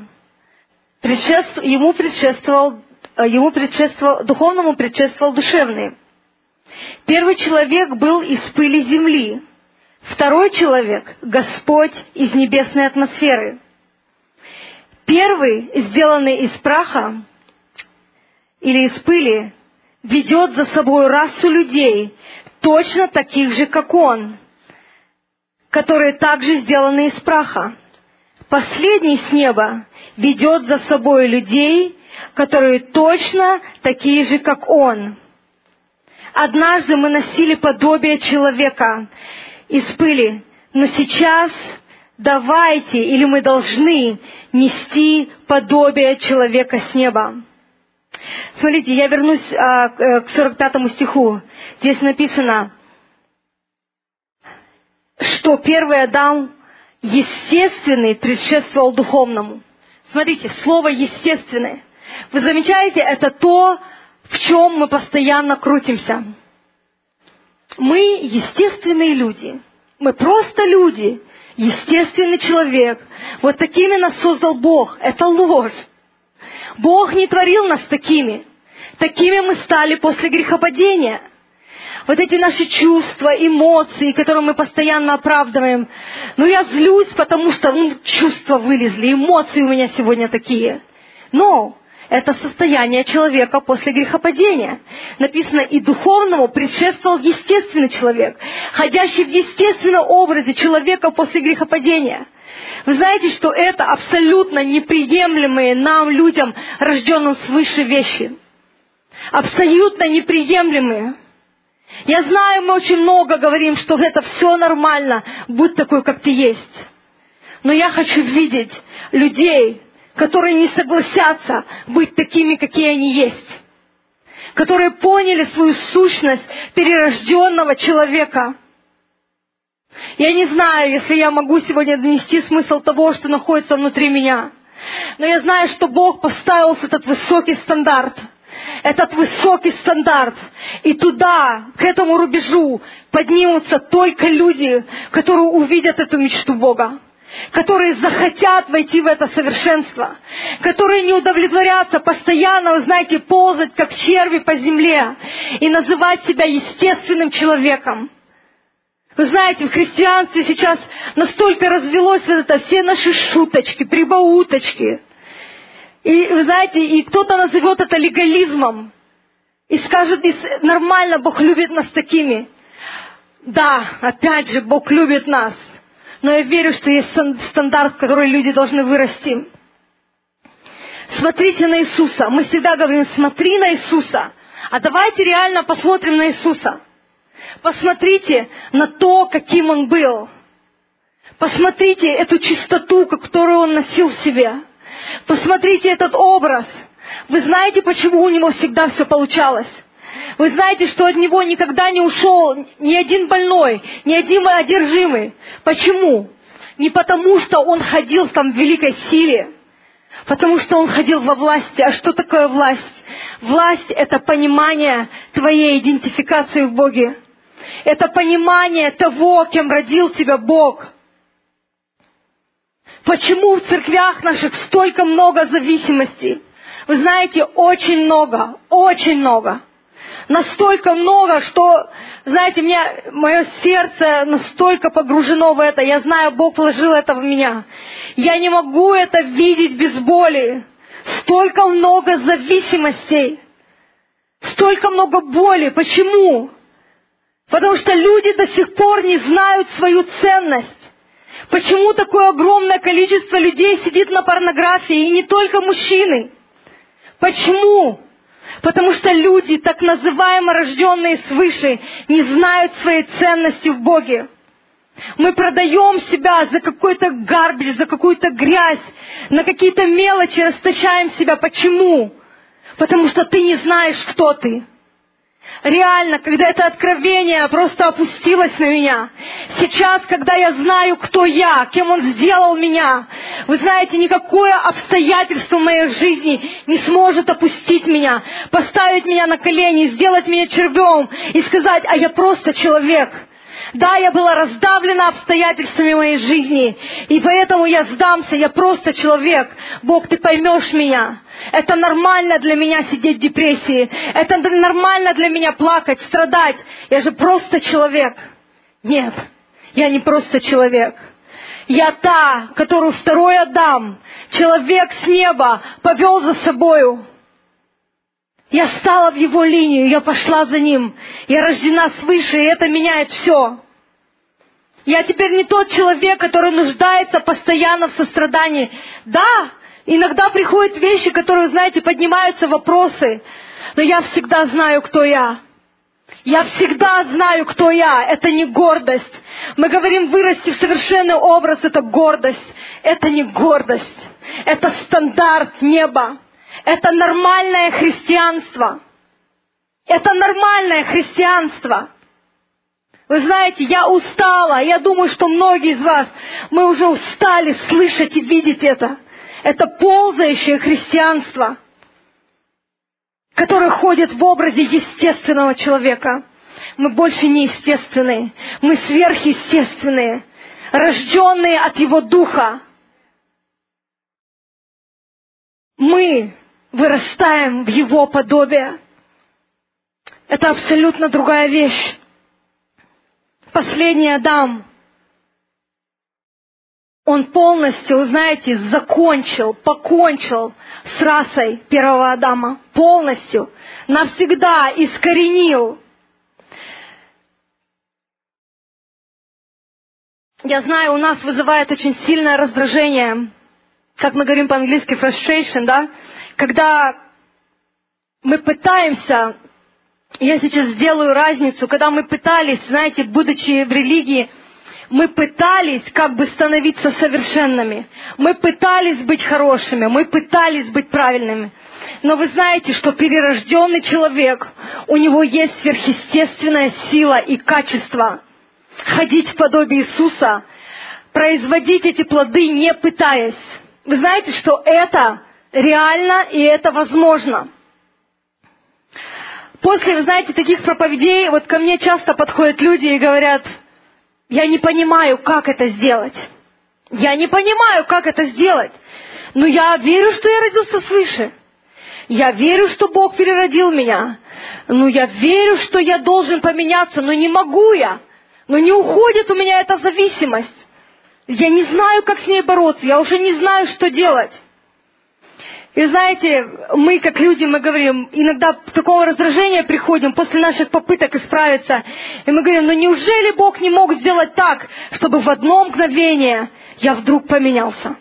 Духовному предшествовал душевный. Первый человек был из пыли земли. Второй человек — Господь из небесной атмосферы. Первый, сделанный из праха или из пыли, ведет за собой расу людей, точно таких же, как он, которые также сделаны из праха. Последний с неба ведет за собой людей, которые точно такие же, как он. Однажды мы носили подобие человека из пыли, но сейчас давайте, или мы должны нести подобие человека с неба. Смотрите, я вернусь к 45 стиху. Здесь написано, что первый Адам естественный предшествовал духовному. Смотрите, слово «естественный». Вы замечаете, это то, в чем мы постоянно крутимся. Мы естественные люди. Мы просто люди. Естественный человек. Вот такими нас создал Бог. Это ложь. Бог не творил нас такими. такими мы стали после грехопадения. Вот эти наши чувства, эмоции, которые мы постоянно оправдываем. Я злюсь, потому что чувства вылезли, эмоции у меня сегодня такие. Но это состояние человека после грехопадения. Написано, и духовному предшествовал естественный человек, ходящий в естественном образе человека после грехопадения. Вы знаете, что это абсолютно неприемлемые нам, людям, рожденным свыше вещи. Абсолютно неприемлемые. Я знаю, мы очень много говорим, что это все нормально, будь такой, как ты есть. Но я хочу видеть людей, которые не согласятся быть такими, какие они есть. Которые поняли свою сущность перерожденного человека. Я не знаю, если я могу сегодня донести смысл того, что находится внутри меня. Но я знаю, что Бог поставил этот высокий стандарт. Этот высокий стандарт. И туда, к этому рубежу, поднимутся только люди, которые увидят эту мечту Бога. Которые захотят войти в это совершенство. Которые не удовлетворятся постоянно, вы знаете, ползать, как черви по земле. И называть себя естественным человеком. Вы знаете, в христианстве сейчас настолько развелось все наши шуточки, прибауточки. И вы знаете, и кто-то назовет это легализмом. И скажет, нормально, Бог любит нас такими. Да, опять же, Бог любит нас. Но я верю, что есть стандарт, в который люди должны вырасти. Смотрите на Иисуса. Мы всегда говорим, смотри на Иисуса. А давайте реально посмотрим на Иисуса. Посмотрите на то, каким Он был. Посмотрите эту чистоту, которую Он носил в себе. Посмотрите этот образ. Вы знаете, почему у Него всегда все получалось? Вы знаете, что от Него никогда не ушел ни один больной, ни один одержимый. Почему? Не потому, что Он ходил там в великой силе, потому что Он ходил во власти. А что такое власть? Власть — это понимание твоей идентификации в Боге. Это понимание того, кем родил тебя Бог. Почему в церквях наших столько много зависимостей? Вы знаете, очень много, очень много. Настолько много, что, знаете, мое сердце настолько погружено в это. Я знаю, Бог вложил это в меня. Я не могу это видеть без боли. Столько много зависимостей. Столько много боли. Почему? Потому что люди до сих пор не знают свою ценность. Почему такое огромное количество людей сидит на порнографии, и не только мужчины? Почему? Потому что люди, так называемо рожденные свыше, не знают своей ценности в Боге. Мы продаем себя за какой-то гарбидж, за какую-то грязь, на какие-то мелочи расточаем себя. Почему? Потому что ты не знаешь, кто ты. Реально, когда это откровение просто опустилось на меня. Сейчас, когда я знаю, кто я, кем Он сделал меня, вы знаете, никакое обстоятельство в моей жизни не сможет опустить меня, поставить меня на колени, сделать меня червем и сказать, а я просто человек. Да, я была раздавлена обстоятельствами моей жизни, и поэтому я сдамся, я просто человек. Бог, Ты поймешь меня. Это нормально для меня сидеть в депрессии. Это нормально для меня плакать, страдать. Я же просто человек. Нет, я не просто человек. Я та, которую второй Адам, человек с неба, повел за собою. Я стала в его линию, я пошла за ним. Я рождена свыше, и это меняет все. Я теперь не тот человек, который нуждается постоянно в сострадании. Да, иногда приходят вещи, которые, знаете, поднимаются вопросы. Но я всегда знаю, кто я. Я всегда знаю, кто я. Это не гордость. Мы говорим, вырасти в совершенный образ — это гордость. Это не гордость. Это стандарт неба. Это нормальное христианство. Это нормальное христианство. Вы знаете, я устала. Я думаю, что многие из вас, мы уже устали слышать и видеть это. Это ползающее христианство, которое ходит в образе естественного человека. Мы больше не естественные. Мы сверхъестественные, рожденные от Его Духа. Мы вырастаем в Его подобие. Это абсолютно другая вещь. Последний Адам, он полностью, знаете, покончил с расой первого Адама. Полностью, навсегда искоренил. Я знаю, у нас вызывает очень сильное раздражение, как мы говорим по-английски, frustration, да? Когда мы пытаемся, я сейчас сделаю разницу, когда мы пытались, знаете, будучи в религии, мы пытались как бы становиться совершенными. Мы пытались быть хорошими, мы пытались быть правильными. Но вы знаете, что перерожденный человек, у него есть сверхъестественная сила и качество ходить в подобие Иисуса, производить эти плоды, не пытаясь. Вы знаете, что это реально и это возможно. После, вы знаете, таких проповедей, вот ко мне часто подходят люди и говорят: я не понимаю, как это сделать. Я не понимаю, как это сделать. Но я верю, что я родился свыше. Я верю, что Бог переродил меня. Но я верю, что я должен поменяться, но не могу я. Но не уходит у меня эта зависимость. Я не знаю, как с ней бороться. Я уже не знаю, что делать. И знаете, мы как люди, мы говорим, иногда в такого раздражения приходим после наших попыток исправиться. И мы говорим: ну неужели Бог не мог сделать так, чтобы в одно мгновение я вдруг поменялся?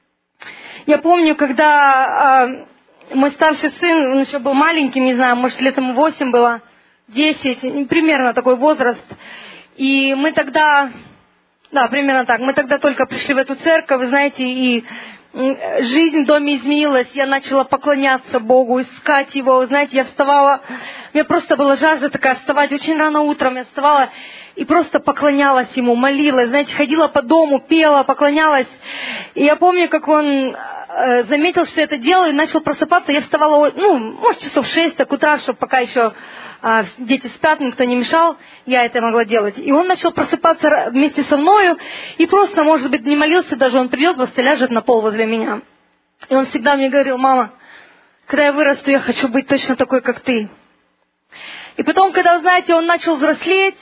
Я помню, когда мой старший сын, он еще был маленьким, не знаю, может лет ему 8 было, 10, примерно такой возраст. И мы тогда, примерно так, мы тогда только пришли в эту церковь, вы знаете, и жизнь в доме изменилась, я начала поклоняться Богу, искать Его. Вы знаете, я вставала, у меня просто была жажда такая вставать очень рано утром, я вставала и просто поклонялась Ему, молилась, знаете, ходила по дому, пела, поклонялась. И я помню, как он заметил, что я это делаю, и начал просыпаться. Я вставала, может, часов 6 так утра, чтобы пока еще дети спят, никто не мешал, я это могла делать. И он начал просыпаться вместе со мною, и просто, может быть, не молился даже, он придет, просто ляжет на пол возле меня. И он всегда мне говорил: мама, когда я вырасту, я хочу быть точно такой, как ты. И потом, когда, знаете, он начал взрослеть,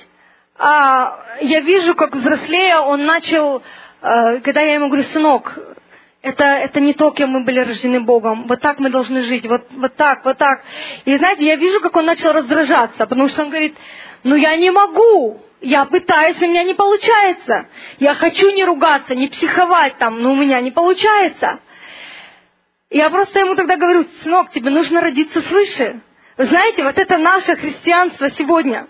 я вижу, как взрослея он начал, когда я ему говорю: сынок, это не то, кем мы были рождены Богом. Вот так мы должны жить, вот так, вот так. И знаете, я вижу, как он начал раздражаться, потому что он говорит: ну я не могу, я пытаюсь, у меня не получается. Я хочу не ругаться, не психовать там, но у меня не получается. И я просто ему тогда говорю: сынок, тебе нужно родиться свыше. Вы знаете, вот это наше христианство сегодня.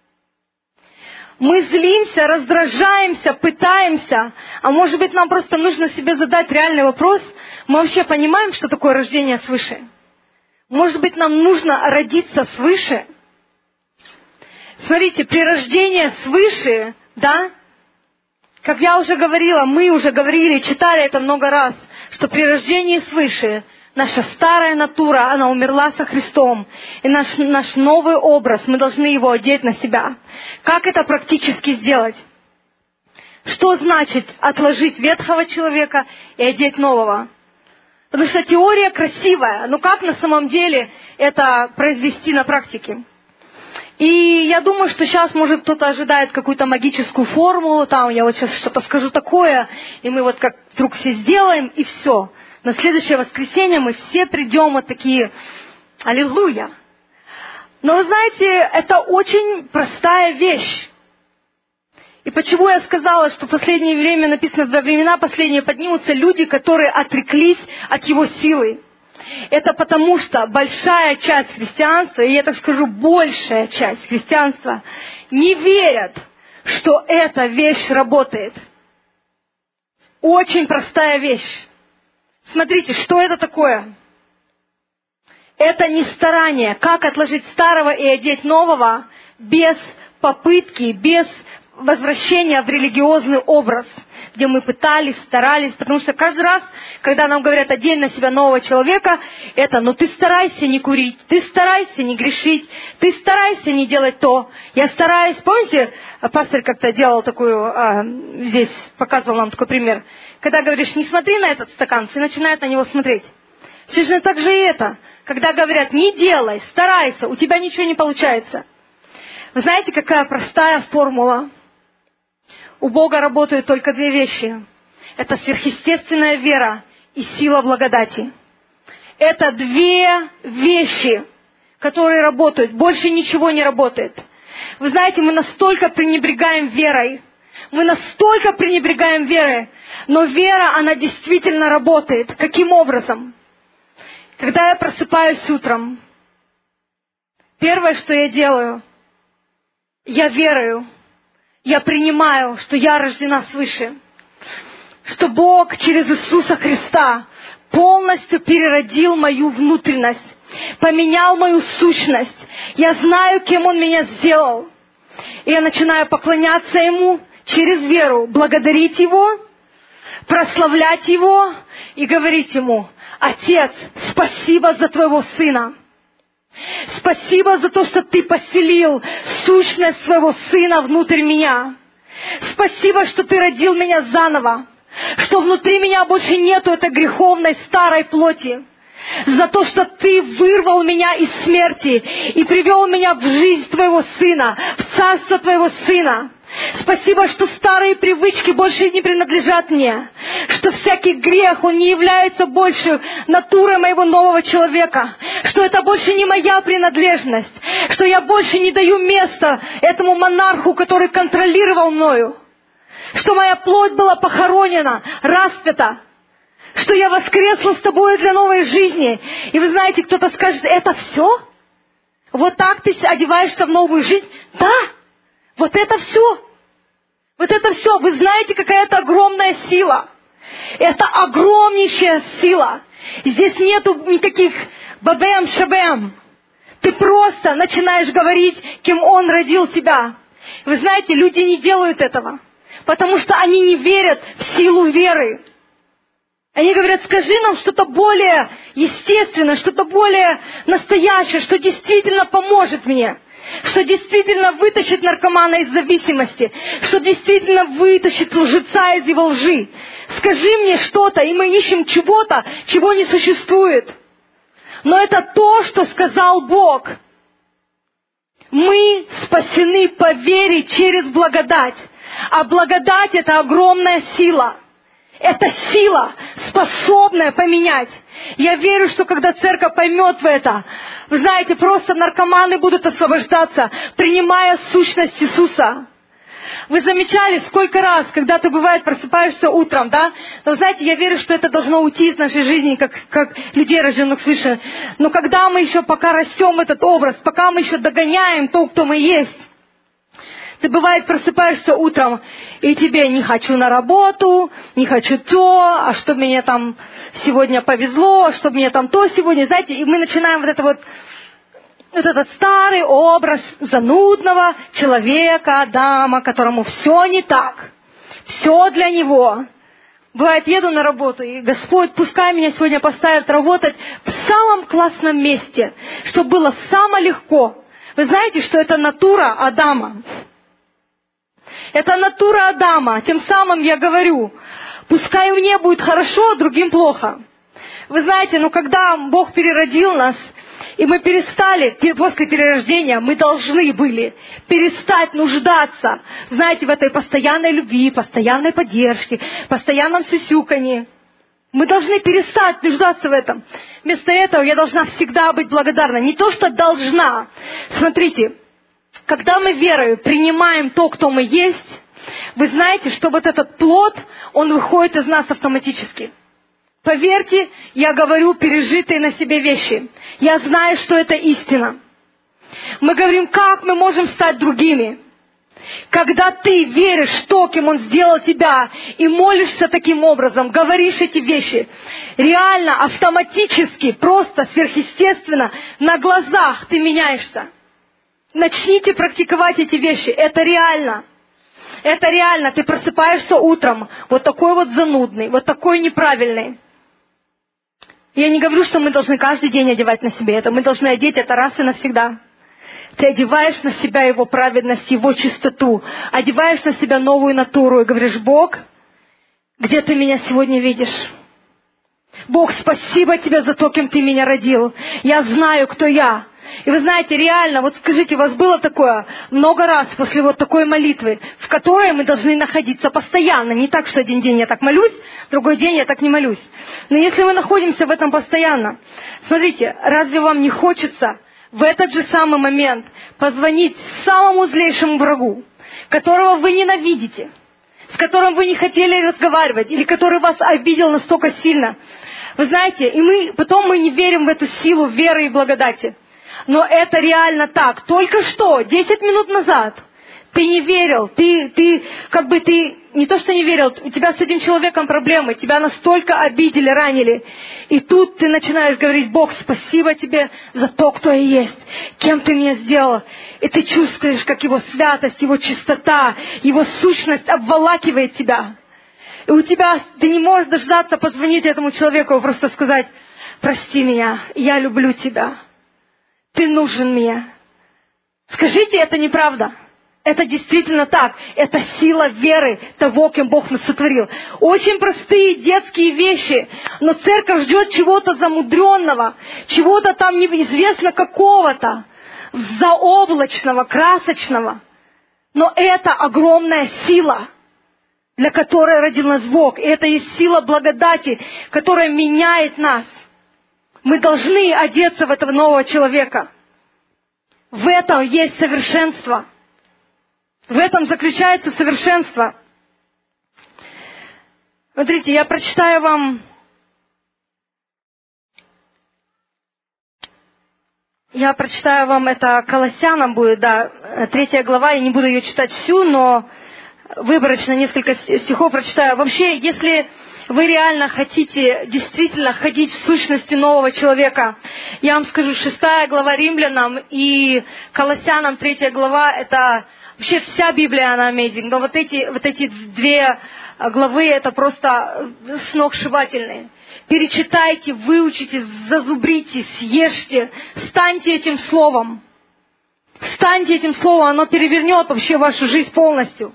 Мы злимся, раздражаемся, пытаемся, а может быть, нам просто нужно себе задать реальный вопрос: мы вообще понимаем, что такое рождение свыше? Может быть, нам нужно родиться свыше? Смотрите, при рождении свыше, да, как я уже говорила, мы уже говорили, читали это много раз, что при рождении свыше наша старая натура, она умерла со Христом. И наш новый образ, мы должны его одеть на себя. Как это практически сделать? Что значит отложить ветхого человека и одеть нового? Потому что теория красивая, но как на самом деле это произвести на практике? И я думаю, что сейчас, может, кто-то ожидает какую-то магическую формулу, там я вот сейчас что-то скажу такое, и мы вот как вдруг все сделаем, и все. На следующее воскресенье мы все придем вот такие: аллилуйя. Но вы знаете, это очень простая вещь. И почему я сказала, что в последнее время написано: во времена последние поднимутся люди, которые отреклись от Его силы. Это потому что большая часть христианства, и я так скажу, большая часть христианства, не верят, что эта вещь работает. Очень простая вещь. Смотрите, что это такое? Это не старание. Как отложить старого и одеть нового без попытки, без возвращения в религиозный образ, где мы пытались, старались, потому что каждый раз, когда нам говорят: одень на себя нового человека, это: ну ты старайся не курить, ты старайся не грешить, ты старайся не делать то. Я стараюсь, помните, пастор как-то делал такую, здесь показывал нам такой пример, когда говоришь: не смотри на этот стакан, все начинают на него смотреть. Точно так же и это. когда говорят, не делай, старайся, у тебя ничего не получается. Вы знаете, какая простая формула? У Бога работают только две вещи. Это сверхъестественная вера и сила благодати. Это две вещи, которые работают. Больше ничего не работает. Вы знаете, мы настолько пренебрегаем верой. Но вера, она действительно работает. Каким образом? Когда я просыпаюсь утром, первое, что я делаю, я верую, я принимаю, что я рождена свыше, что Бог через Иисуса Христа полностью переродил мою внутренность, поменял мою сущность. Я знаю, кем Он меня сделал. И я начинаю поклоняться Ему через веру, благодарить Его, прославлять Его и говорить Ему: Отец, спасибо за Твоего Сына. Спасибо за то, что Ты поселил сущность Своего Сына внутрь меня. Спасибо, что Ты родил меня заново, что внутри меня больше нету этой греховной старой плоти. За то, что Ты вырвал меня из смерти и привел меня в жизнь Твоего Сына, в царство Твоего Сына. Спасибо, что старые привычки больше не принадлежат мне, что всякий грех, он не является больше натурой моего нового человека, что это больше не моя принадлежность, что я больше не даю места этому монарху, который контролировал мною, что моя плоть была похоронена, распята, что я воскресла с Тобой для новой жизни. И вы знаете, кто-то скажет: это все? Вот так ты одеваешься в новую жизнь? Да! Вот это все. Вот это все. Вы знаете, какая это огромная сила. Это огромнейшая сила. Здесь нету никаких бабэм-шабэм. Ты просто начинаешь говорить, кем Он родил тебя. Вы знаете, люди не делают этого, потому что они не верят в силу веры. Они говорят: скажи нам что-то более естественное, что-то более настоящее, что действительно поможет мне, что действительно вытащит наркомана из зависимости, что действительно вытащит лжеца из его лжи. Скажи мне что-то, и мы ищем чего-то, чего не существует. Но это то, что сказал Бог. Мы спасены по вере через благодать. А благодать — это огромная сила. Это сила, способная поменять. Я верю, что когда церковь поймет в это, вы знаете, просто наркоманы будут освобождаться, принимая сущность Иисуса. Вы замечали, сколько раз, когда ты, бывает, просыпаешься утром, да? Но знаете, я верю, что это должно уйти из нашей жизни, как людей, рожденных свыше. Но когда мы еще пока растем этот образ, пока мы еще догоняем то, кто мы есть, ты, бывает, просыпаешься утром, и тебе: не хочу на работу, не хочу то, а что мне там сегодня повезло, что мне там то сегодня, знаете, и мы начинаем вот этот старый образ занудного человека, Адама, которому все не так, все для него. Бывает, еду на работу, и Господь, пускай меня сегодня поставит работать в самом классном месте, чтобы было самое легко. Вы знаете, что это натура Адама. Это натура Адама. Тем самым я говорю: пускай мне будет хорошо, а другим плохо. Вы знаете, когда Бог переродил нас, и мы перестали, после перерождения, мы должны были перестать нуждаться, знаете, в этой постоянной любви, постоянной поддержке, постоянном сюсюканье. Мы должны перестать нуждаться в этом. Вместо этого я должна всегда быть благодарна. Не то, что должна. Смотрите, когда мы верою принимаем то, кто мы есть, вы знаете, что вот этот плод, он выходит из нас автоматически. Поверьте, я говорю пережитые на себе вещи. Я знаю, что это истина. Мы говорим, как мы можем стать другими. Когда ты веришь в то, кем Он сделал тебя, и молишься таким образом, говоришь эти вещи, реально, автоматически, просто сверхъестественно, на глазах ты меняешься. Начните практиковать эти вещи. Это реально. Это реально. Ты просыпаешься утром, вот такой вот занудный, вот такой неправильный. Я не говорю, что мы должны каждый день одевать на себе это. Мы должны одеть это раз и навсегда. Ты одеваешь на себя Его праведность, Его чистоту. Одеваешь на себя новую натуру и говоришь: Бог, где Ты меня сегодня видишь? Бог, спасибо Тебе за то, кем Ты меня родил. Я знаю, кто я. И вы знаете, реально, вот скажите, у вас было такое много раз после вот такой молитвы, в которой мы должны находиться постоянно. Не так, что один день я так молюсь, другой день я так не молюсь. Но если мы находимся в этом постоянно, смотрите, разве вам не хочется в этот же самый момент позвонить самому злейшему врагу, которого вы ненавидите, с которым вы не хотели разговаривать, или который вас обидел настолько сильно? Вы знаете, и потом мы не верим в эту силу веры и благодати. Но это реально так. Только что, 10 минут назад, ты не верил, ты не то что не верил, у тебя с этим человеком проблемы, тебя настолько обидели, ранили. И тут ты начинаешь говорить: Бог, спасибо Тебе за то, кто я есть, кем Ты меня сделал. И ты чувствуешь, как Его святость, Его чистота, Его сущность обволакивает тебя. И ты не можешь дождаться позвонить этому человеку и просто сказать: прости меня, я люблю тебя. Ты нужен мне. Скажите, это неправда. Это действительно так. Это сила веры того, кем Бог нас сотворил. Очень простые детские вещи, но церковь ждет чего-то замудренного, чего-то там неизвестно какого-то, заоблачного, красочного. Но это огромная сила, для которой родил нас Бог. И это есть сила благодати, которая меняет нас. Мы должны одеться в этого нового человека. В этом есть совершенство. В этом заключается совершенство. Смотрите, я прочитаю вам это Колоссянам будет, 3 глава, я не буду ее читать всю, но выборочно несколько стихов прочитаю. Вообще, если вы реально хотите действительно ходить в сущности нового человека, я вам скажу, 6 глава Римлянам и Колоссянам 3 глава, это вообще вся Библия, она amazing, но вот эти 2 главы, это просто сногсшибательные. Перечитайте, выучите, зазубрите, съешьте, станьте этим словом. Станьте этим словом, оно перевернет вообще вашу жизнь полностью.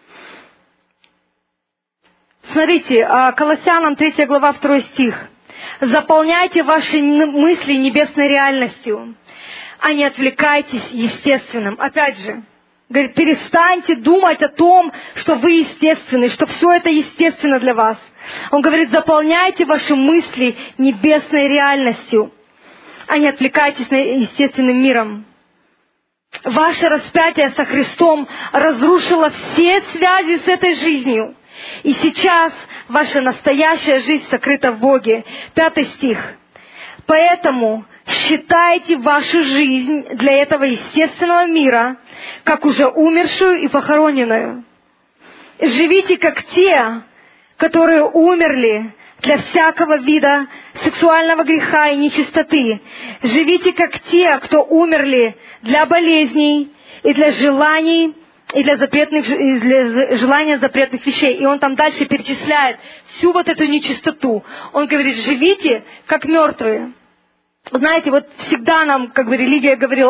Смотрите, Колоссянам 3 глава 2 стих. «Заполняйте ваши мысли небесной реальностью, а не отвлекайтесь естественным». Опять же, говорит, перестаньте думать о том, что вы естественны, что все это естественно для вас. Он говорит, заполняйте ваши мысли небесной реальностью, а не отвлекайтесь на естественным миром. Ваше распятие со Христом разрушило все связи с этой жизнью. И сейчас ваша настоящая жизнь сокрыта в Боге. 5 стих. Поэтому считайте вашу жизнь для этого естественного мира, как уже умершую и похороненную. Живите как те, которые умерли для всякого вида сексуального греха и нечистоты. Живите как те, кто умерли для болезней и для желаний, и для желания запретных вещей. И он там дальше перечисляет всю вот эту нечистоту. Он говорит, живите как мертвые. Знаете, вот всегда нам, как бы религия говорила,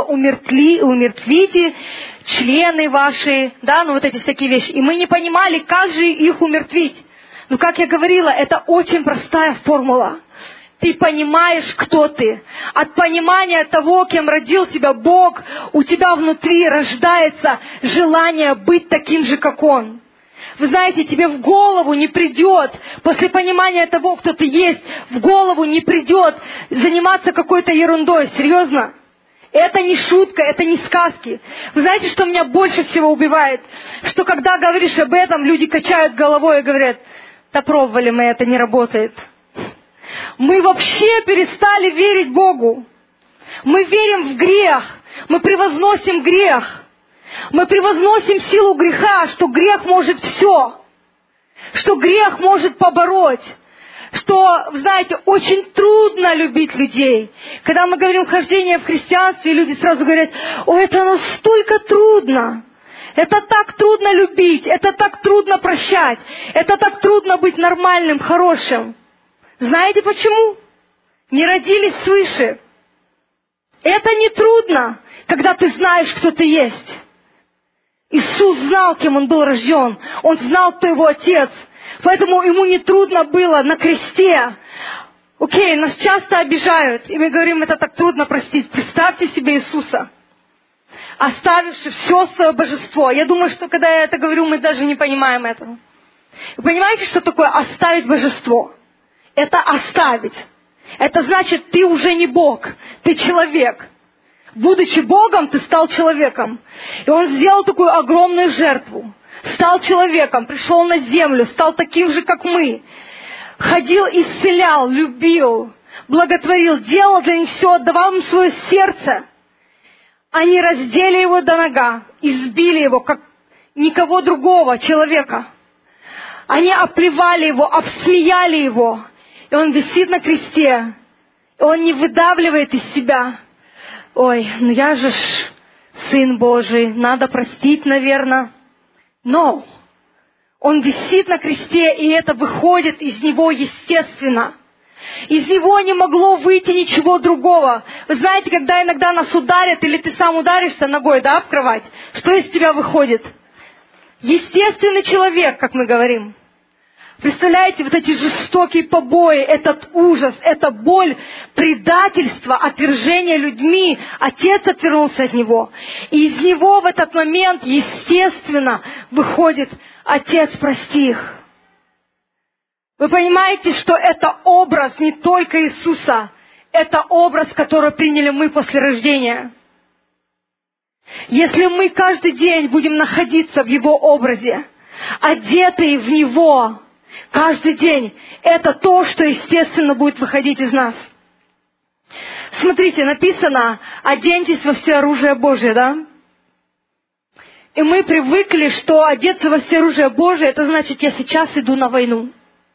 умертвите члены ваши, вот эти всякие вещи. И мы не понимали, как же их умертвить. Но, как я говорила, это очень простая формула. Ты понимаешь, кто ты. От понимания того, кем родил тебя Бог, у тебя внутри рождается желание быть таким же, как Он. Вы знаете, тебе в голову не придет, после понимания того, кто ты есть, в голову не придет заниматься какой-то ерундой. Серьезно? Это не шутка, это не сказки. Вы знаете, что меня больше всего убивает? Что когда говоришь об этом, люди качают головой и говорят, да пробовали мы, это не работает. Мы вообще перестали верить Богу. Мы верим в грех. Мы превозносим грех. Мы превозносим силу греха, что грех может все. Что грех может побороть. Что, знаете, очень трудно любить людей. Когда мы говорим хождение в христианстве, люди сразу говорят, это настолько трудно. Это так трудно любить. Это так трудно прощать. Это так трудно быть нормальным, хорошим. Знаете почему? Не родились свыше. Это не трудно, когда ты знаешь, кто ты есть. Иисус знал, кем Он был рожден. Он знал, кто Его Отец. Поэтому Ему не трудно было на кресте Окей, нас часто обижают, и мы говорим, это так трудно простить. Представьте себе Иисуса, оставивший все свое божество. Я думаю, что когда я это говорю, мы даже не понимаем этого. Вы понимаете, что такое оставить божество? Это оставить. Это значит, ты уже не Бог, ты человек. Будучи Богом, ты стал человеком. И Он сделал такую огромную жертву. Стал человеком, пришел на землю, стал таким же, как мы. Ходил, исцелял, любил, благотворил, делал для них все, отдавал им свое сердце. Они раздели его до нога, избили его, как никого другого человека. Они оплевали его, обсмеяли его. И он висит на кресте. И он не выдавливает из себя: ой, ну я же Сын Божий, надо простить, наверное. Но он висит на кресте, и это выходит из него естественно. Из него не могло выйти ничего другого. Вы знаете, когда иногда нас ударят, или ты сам ударишься ногой, да, в кровать, что из тебя выходит? Естественный человек, как мы говорим. Представляете, вот эти жестокие побои, этот ужас, эта боль, предательство, отвержение людьми. Отец отвернулся от него. И из него в этот момент, естественно, выходит: Отец, прости их. Вы понимаете, что это образ не только Иисуса, это образ, который приняли мы после рождения. Если мы каждый день будем находиться в Его образе, одетые в Него, каждый день, это то, что естественно будет выходить из нас. Смотрите, написано: оденьтесь во всеоружие Божие, да? И мы привыкли, что одеться во всеоружие Божие, это значит, я сейчас иду на войну.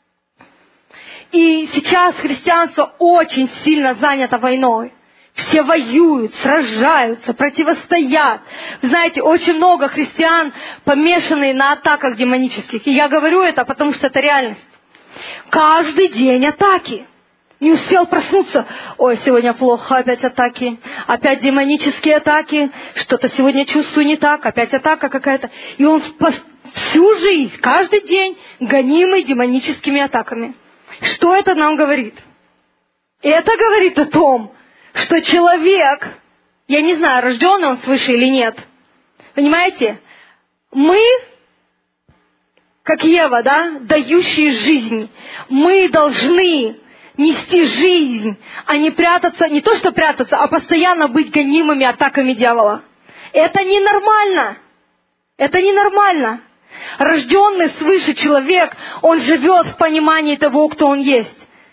И сейчас христианство очень сильно занято войной. Все воюют, сражаются, противостоят. Вы знаете, очень много христиан, помешанные на атаках демонических. И я говорю это, потому что это реальность. Каждый день атаки. Не успел проснуться: ой, сегодня плохо, опять атаки, опять демонические атаки, что-то сегодня чувствую не так, опять атака какая-то. И он всю жизнь, каждый день гонимый демоническими атаками. Что это нам говорит? Это говорит о том, что человек, я не знаю, рожденный он свыше или нет, понимаете, мы, как Ева, да, дающие жизнь, мы должны нести жизнь, а не прятаться, не то что прятаться, а постоянно быть гонимыми атаками дьявола. Это ненормально. Это ненормально. Рожденный свыше человек, он живет в понимании того, кто он есть.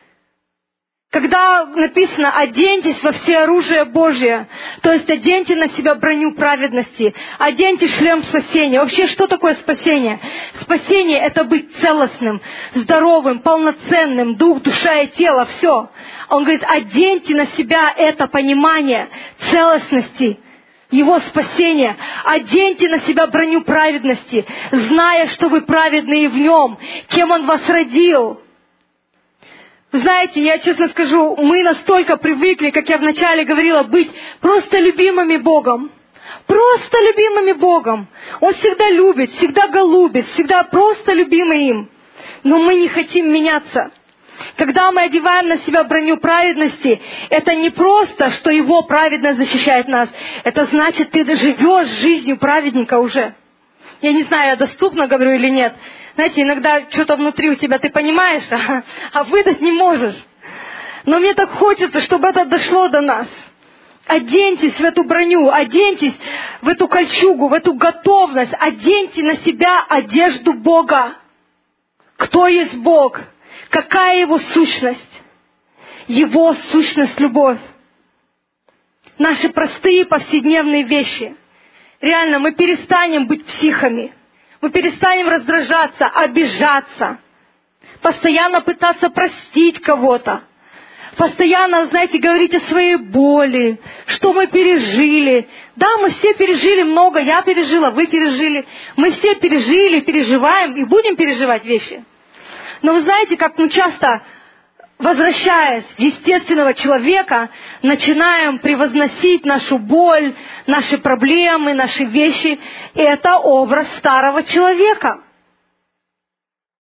Когда написано «оденьтесь во всеоружие Божие», то есть оденьте на себя броню праведности, оденьте шлем спасения. Вообще, что такое спасение? Спасение – это быть целостным, здоровым, полноценным, дух, душа и тело, все. Он говорит, оденьте на себя это понимание целостности, Его спасения. Оденьте на себя броню праведности, зная, что вы праведные в Нем, кем Он вас родил. Знаете, я честно скажу, мы настолько привыкли, как я вначале говорила, быть просто любимыми Богом. Просто любимыми Богом. Он всегда любит, всегда голубит, всегда просто любимый им. Но мы не хотим меняться. Когда мы одеваем на себя броню праведности, это не просто, что Его праведность защищает нас. Это значит, ты живешь жизнью праведника уже. Я не знаю, я доступно говорю или нет. Знаете, иногда что-то внутри у тебя ты понимаешь, а выдать не можешь. Но мне так хочется, чтобы это дошло до нас. Оденьтесь в эту броню, оденьтесь в эту кольчугу, в эту готовность. Оденьте на себя одежду Бога. Кто есть Бог? Какая Его сущность? Его сущность — любовь. Наши простые повседневные вещи. Реально, мы перестанем быть психами. Мы перестанем раздражаться, обижаться. Постоянно пытаться простить кого-то. Постоянно, знаете, говорить о своей боли, что мы пережили. Да, мы все пережили много, я пережила, вы пережили. Мы все пережили, переживаем и будем переживать вещи. Но вы знаете, как мы часто, возвращаясь в естественного человека, начинаем превозносить нашу боль, наши проблемы, наши вещи. И это образ старого человека.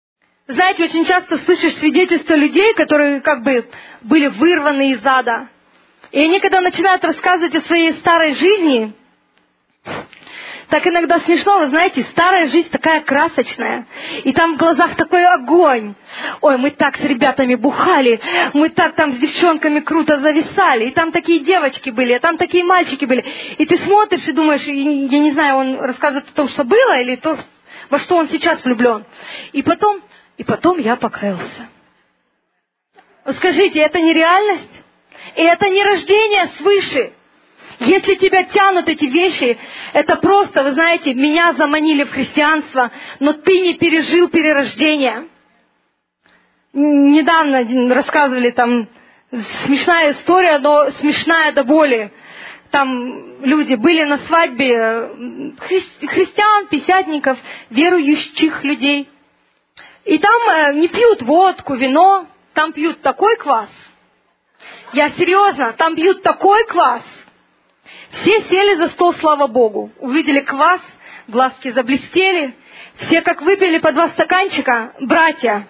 Знаете, очень часто слышишь свидетельства людей, которые как бы были вырваны из ада. И они, когда начинают рассказывать о своей старой жизни, так иногда смешно, вы знаете, старая жизнь такая красочная. И там в глазах такой огонь. Ой, мы так с ребятами бухали, мы так там с девчонками круто зависали. И там такие девочки были, а там такие мальчики были. И ты смотришь и думаешь, я не знаю, он рассказывает о том, что было, или то, во что он сейчас влюблен. И потом я покаялся. Вот скажите, это не реальность? И это не рождение свыше. Если тебя тянут эти вещи, это просто, вы знаете, меня заманили в христианство, но ты не пережил перерождение. Недавно рассказывали там смешная история, но смешная до боли. Там люди были на свадьбе христиан, пятидесятников, верующих людей. И там не пьют водку, вино, там пьют такой квас. Я серьезно, там пьют такой квас. Все сели за стол, слава Богу. Увидели квас, глазки заблестели. Все как выпили по 2 стаканчика, братья.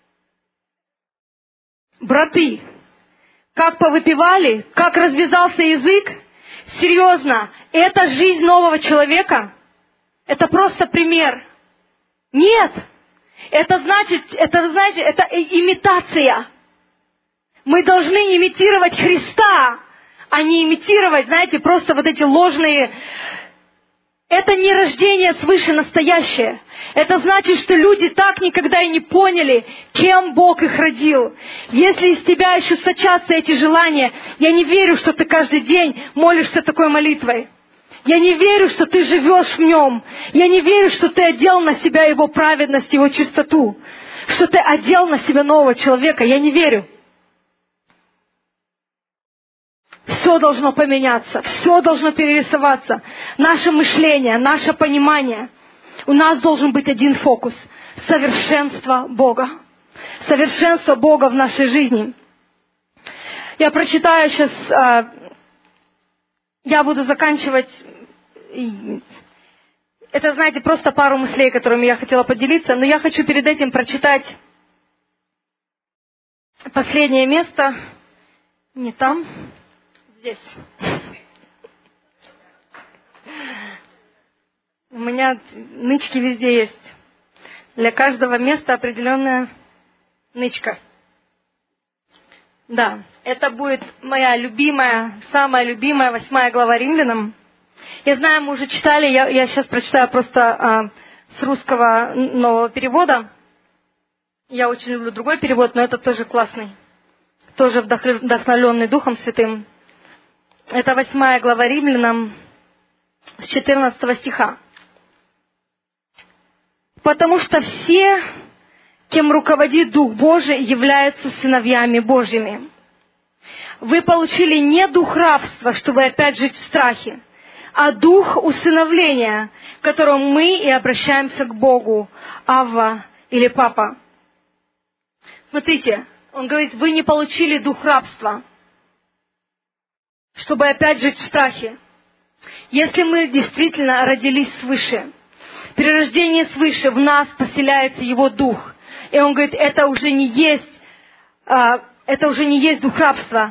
Браты. Как повыпивали, как развязался язык. Серьезно, это жизнь нового человека? Это просто пример. Нет. Это значит, это имитация. Мы должны имитировать Христа, а не имитировать, знаете, просто вот эти ложные... Это не рождение свыше настоящее. Это значит, что люди так никогда и не поняли, кем Бог их родил. Если из тебя еще сочатся эти желания, я не верю, что ты каждый день молишься такой молитвой. Я не верю, что ты живешь в нем. Я не верю, что ты одел на себя его праведность, его чистоту. Что ты одел на себя нового человека. Я не верю. Все должно поменяться, все должно перерисоваться. Наше мышление, наше понимание. У нас должен быть один фокус. Совершенство Бога. Совершенство Бога в нашей жизни. Я прочитаю сейчас, я буду заканчивать. Это, знаете, просто пару мыслей, которыми я хотела поделиться. Но я хочу перед этим прочитать последнее место. Не там. Здесь. У меня нычки везде есть. Для каждого места определенная нычка. Да, это будет моя любимая, самая любимая 8 глава Римлянам. Я знаю, мы уже читали, я сейчас прочитаю просто с русского нового перевода. Я очень люблю другой перевод, но этот тоже классный. Тоже вдохновленный Духом Святым. Это 8 глава Римлянам с 14 стиха. Потому что все, кем руководит Дух Божий, являются сыновьями Божьими. Вы получили не дух рабства, чтобы опять жить в страхе, а дух усыновления, которым мы и обращаемся к Богу, Авва или Папа. Смотрите, он говорит, вы не получили дух рабства, чтобы опять жить в страхе. Если мы действительно родились свыше, при рождении свыше в нас поселяется Его Дух. И Он говорит, это уже не есть дух рабства.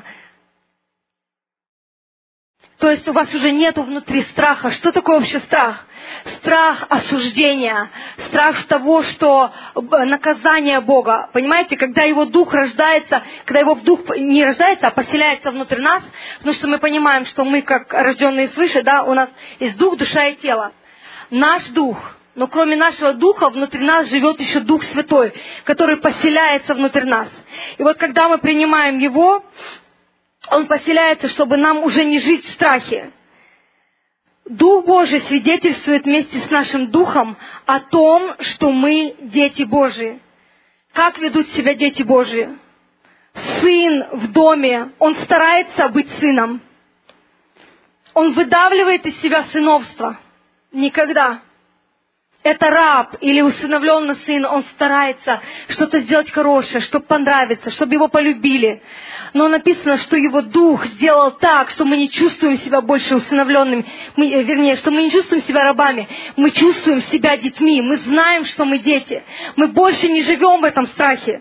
То есть у вас уже нету внутри страха. Что такое вообще страх? Страх осуждения, страх того, что наказание Бога. Понимаете, когда Его Дух рождается, когда Его Дух не рождается, а поселяется внутрь нас, потому что мы понимаем, что мы, как рожденные свыше, да, у нас есть Дух, душа и тело. Наш Дух, но кроме нашего Духа, внутри нас живет еще Дух Святой, который поселяется внутрь нас. И вот когда мы принимаем Его, Он поселяется, чтобы нам уже не жить в страхе. Дух Божий свидетельствует вместе с нашим Духом о том, что мы дети Божии. Как ведут себя дети Божии? Сын в доме, он старается быть сыном. Он выдавливает из себя сыновство. Никогда. это раб или усыновленный сын, он старается что-то сделать хорошее, чтобы понравиться, чтобы его полюбили. Но написано, что его дух сделал так, что мы не чувствуем себя больше усыновленными, что мы не чувствуем себя рабами, мы чувствуем себя детьми, мы знаем, что мы дети. Мы больше не живем в этом страхе.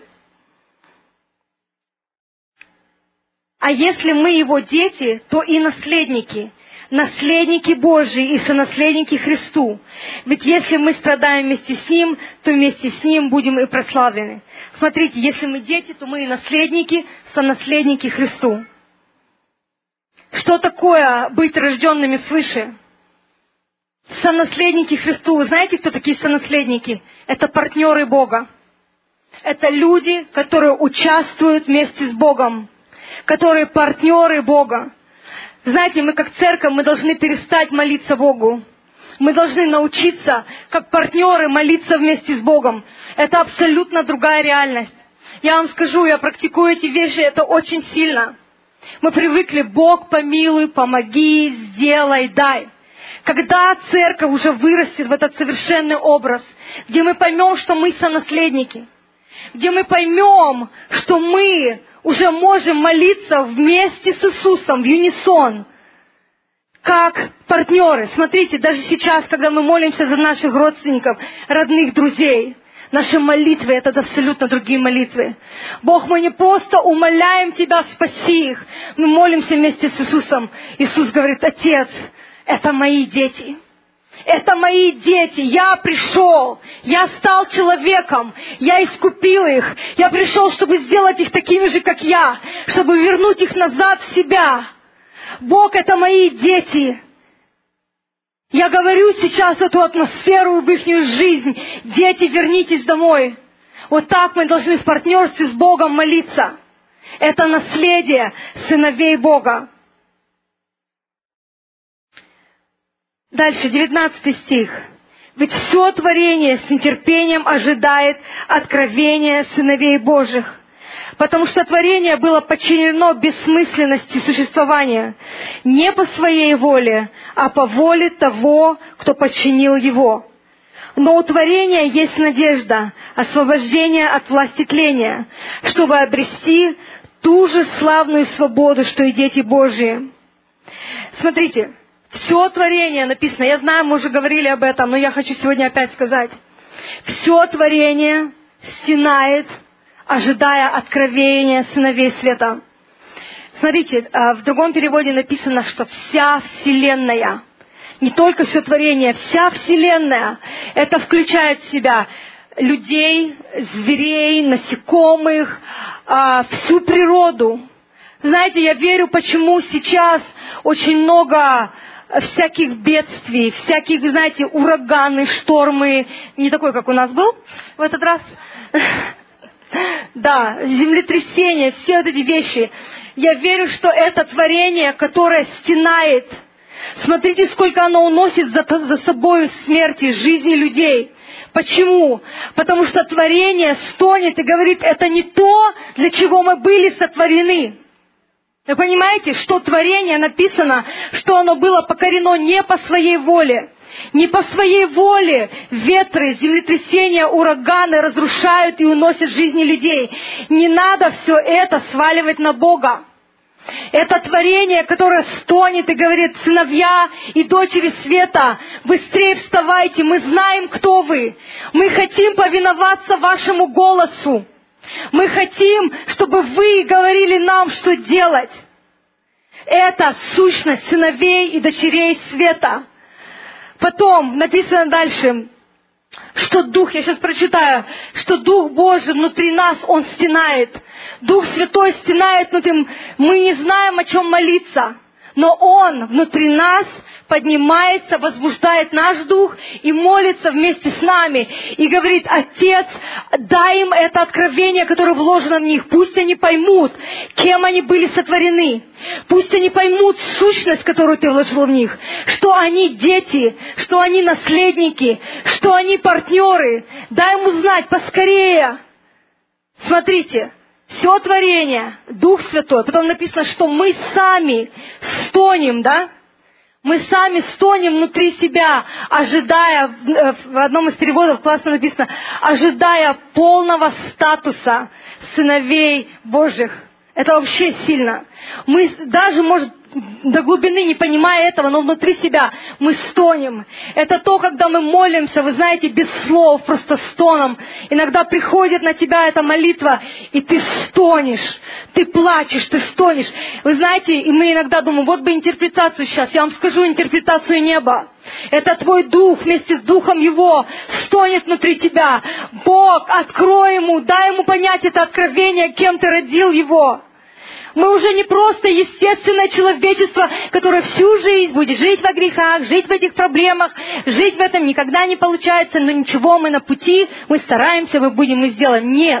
А если мы его дети, то и наследники. Наследники Божьи и сонаследники Христу. Ведь если мы страдаем вместе с Ним, то вместе с Ним будем и прославлены. Смотрите, если мы дети, то мы и наследники, сонаследники Христу. Что такое быть рожденными свыше? Сонаследники Христу. Вы знаете, кто такие сонаследники? Это партнеры Бога. Это люди, которые участвуют вместе с Богом, которые партнеры Бога. Знаете, мы как церковь, мы должны перестать молиться Богу. Мы должны научиться, как партнеры, молиться вместе с Богом. Это абсолютно другая реальность. Я вам скажу, я практикую эти вещи, это очень сильно. Мы привыкли: Бог, помилуй, помоги, сделай, дай. Когда церковь уже вырастет в этот совершенный образ, где мы поймем, что мы сонаследники, где мы поймем, что мы уже можем молиться вместе с Иисусом, в юнисон, как партнеры. Смотрите, даже сейчас, когда мы молимся за наших родственников, родных, друзей, наши молитвы — это абсолютно другие молитвы. Бог, мы не просто умоляем Тебя, спаси их, мы молимся вместе с Иисусом. Иисус говорит: Отец, это мои дети. Это мои дети. Я пришел. Я стал человеком. Я искупил их. Я пришел, чтобы сделать их такими же, как я. Чтобы вернуть их назад в себя. Бог, это мои дети. Я говорю сейчас эту атмосферу в их жизнь. Дети, вернитесь домой. Вот так мы должны в партнерстве с Богом молиться. Это наследие сыновей Бога. Дальше, 19 стих. «Ведь все творение с нетерпением ожидает откровения сыновей Божьих, потому что творение было подчинено бессмысленности существования не по своей воле, а по воле того, кто подчинил его. Но у творения есть надежда, освобождение от власти тления, чтобы обрести ту же славную свободу, что и дети Божьи». Смотрите, все творение написано, я знаю, мы уже говорили об этом, но я хочу сегодня опять сказать. Все творение стенает, ожидая откровения сыновей света. Смотрите, в другом переводе написано, что вся вселенная, не только все творение, вся вселенная, это включает в себя людей, зверей, насекомых, всю природу. Знаете, я верю, почему сейчас очень много всяких бедствий, всяких, знаете, ураганы, штормы, не такой, как у нас был в этот раз. Да, землетрясения, все вот эти вещи. Я верю, что это творение, которое стенает. Смотрите, сколько оно уносит за собой смерти, жизни людей. Почему? Потому что творение стонет и говорит: это не то, для чего мы были сотворены. Вы понимаете, что творение написано, что оно было покорено не по своей воле. Не по своей воле ветры, землетрясения, ураганы разрушают и уносят жизни людей. Не надо все это сваливать на Бога. Это творение, которое стонет и говорит: сыновья и дочери света, быстрее вставайте, мы знаем, кто вы. Мы хотим повиноваться вашему голосу. Мы хотим, чтобы вы говорили нам, что делать. Это сущность сыновей и дочерей света. Потом написано дальше, что Дух, я сейчас прочитаю, что Дух Божий внутри нас, Он стенает. Дух Святой стенает внутри. Мы не знаем, о чем молиться, но Он внутри нас поднимается, возбуждает наш дух и молится вместе с нами. И говорит: Отец, дай им это откровение, которое вложено в них. Пусть они поймут, кем они были сотворены. Пусть они поймут сущность, которую Ты вложил в них. Что они дети, что они наследники, что они партнеры. Дай им узнать поскорее. Смотрите. Все творение, Дух Святой. Потом написано, что мы сами стонем, да? Мы сами стонем внутри себя, ожидая, в одном из переводов классно написано, ожидая полного статуса сыновей Божьих. Это вообще сильно. Мы даже, может, до глубины не понимая этого, но внутри себя мы стонем. Это то, когда мы молимся, вы знаете, без слов, просто стоном. Иногда приходит на тебя эта молитва, и ты стонешь, ты плачешь, ты стонешь. Вы знаете, и мы иногда думаем, вот бы интерпретацию сейчас. Я вам скажу интерпретацию неба. Это твой дух вместе с духом его стонет внутри тебя. Бог, открой ему, дай ему понять это откровение, кем ты родил его. Мы уже не просто естественное человечество, которое всю жизнь будет жить во грехах, жить в этих проблемах, жить в этом никогда не получается, но ничего, мы на пути, мы стараемся, мы будем, мы сделаем. Нет.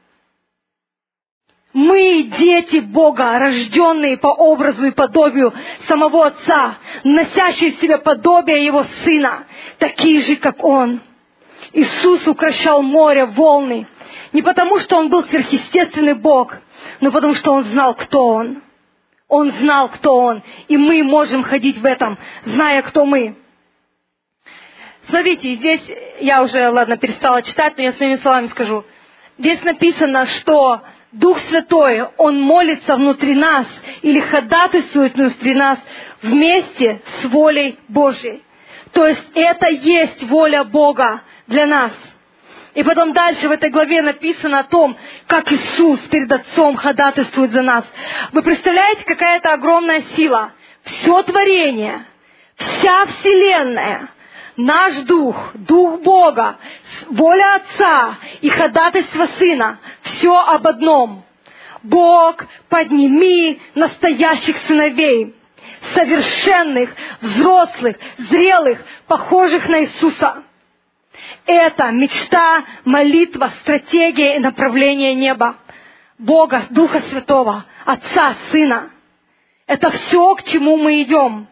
Мы дети Бога, рожденные по образу и подобию самого Отца, носящие в себе подобие Его Сына, такие же, как Он. Иисус укрощал море, волны, не потому, что Он был сверхъестественный Бог, но потому что Он знал, кто Он. Он знал, кто Он. И мы можем ходить в этом, зная, кто мы. Смотрите, здесь я уже, перестала читать, но я своими словами скажу. Здесь написано, что Дух Святой, Он молится внутри нас или ходатайствует внутри нас вместе с волей Божьей. То есть это есть воля Бога для нас. И потом дальше в этой главе написано о том, как Иисус перед Отцом ходатайствует за нас. Вы представляете, какая это огромная сила? Все творение, вся вселенная, наш Дух, Дух Бога, воля Отца и ходатайство Сына, все об одном. Бог, подними настоящих сыновей, совершенных, взрослых, зрелых, похожих на Иисуса. Это мечта, молитва, стратегия и направление неба. Бога, Духа Святого, Отца, Сына. Это все, к чему мы идем.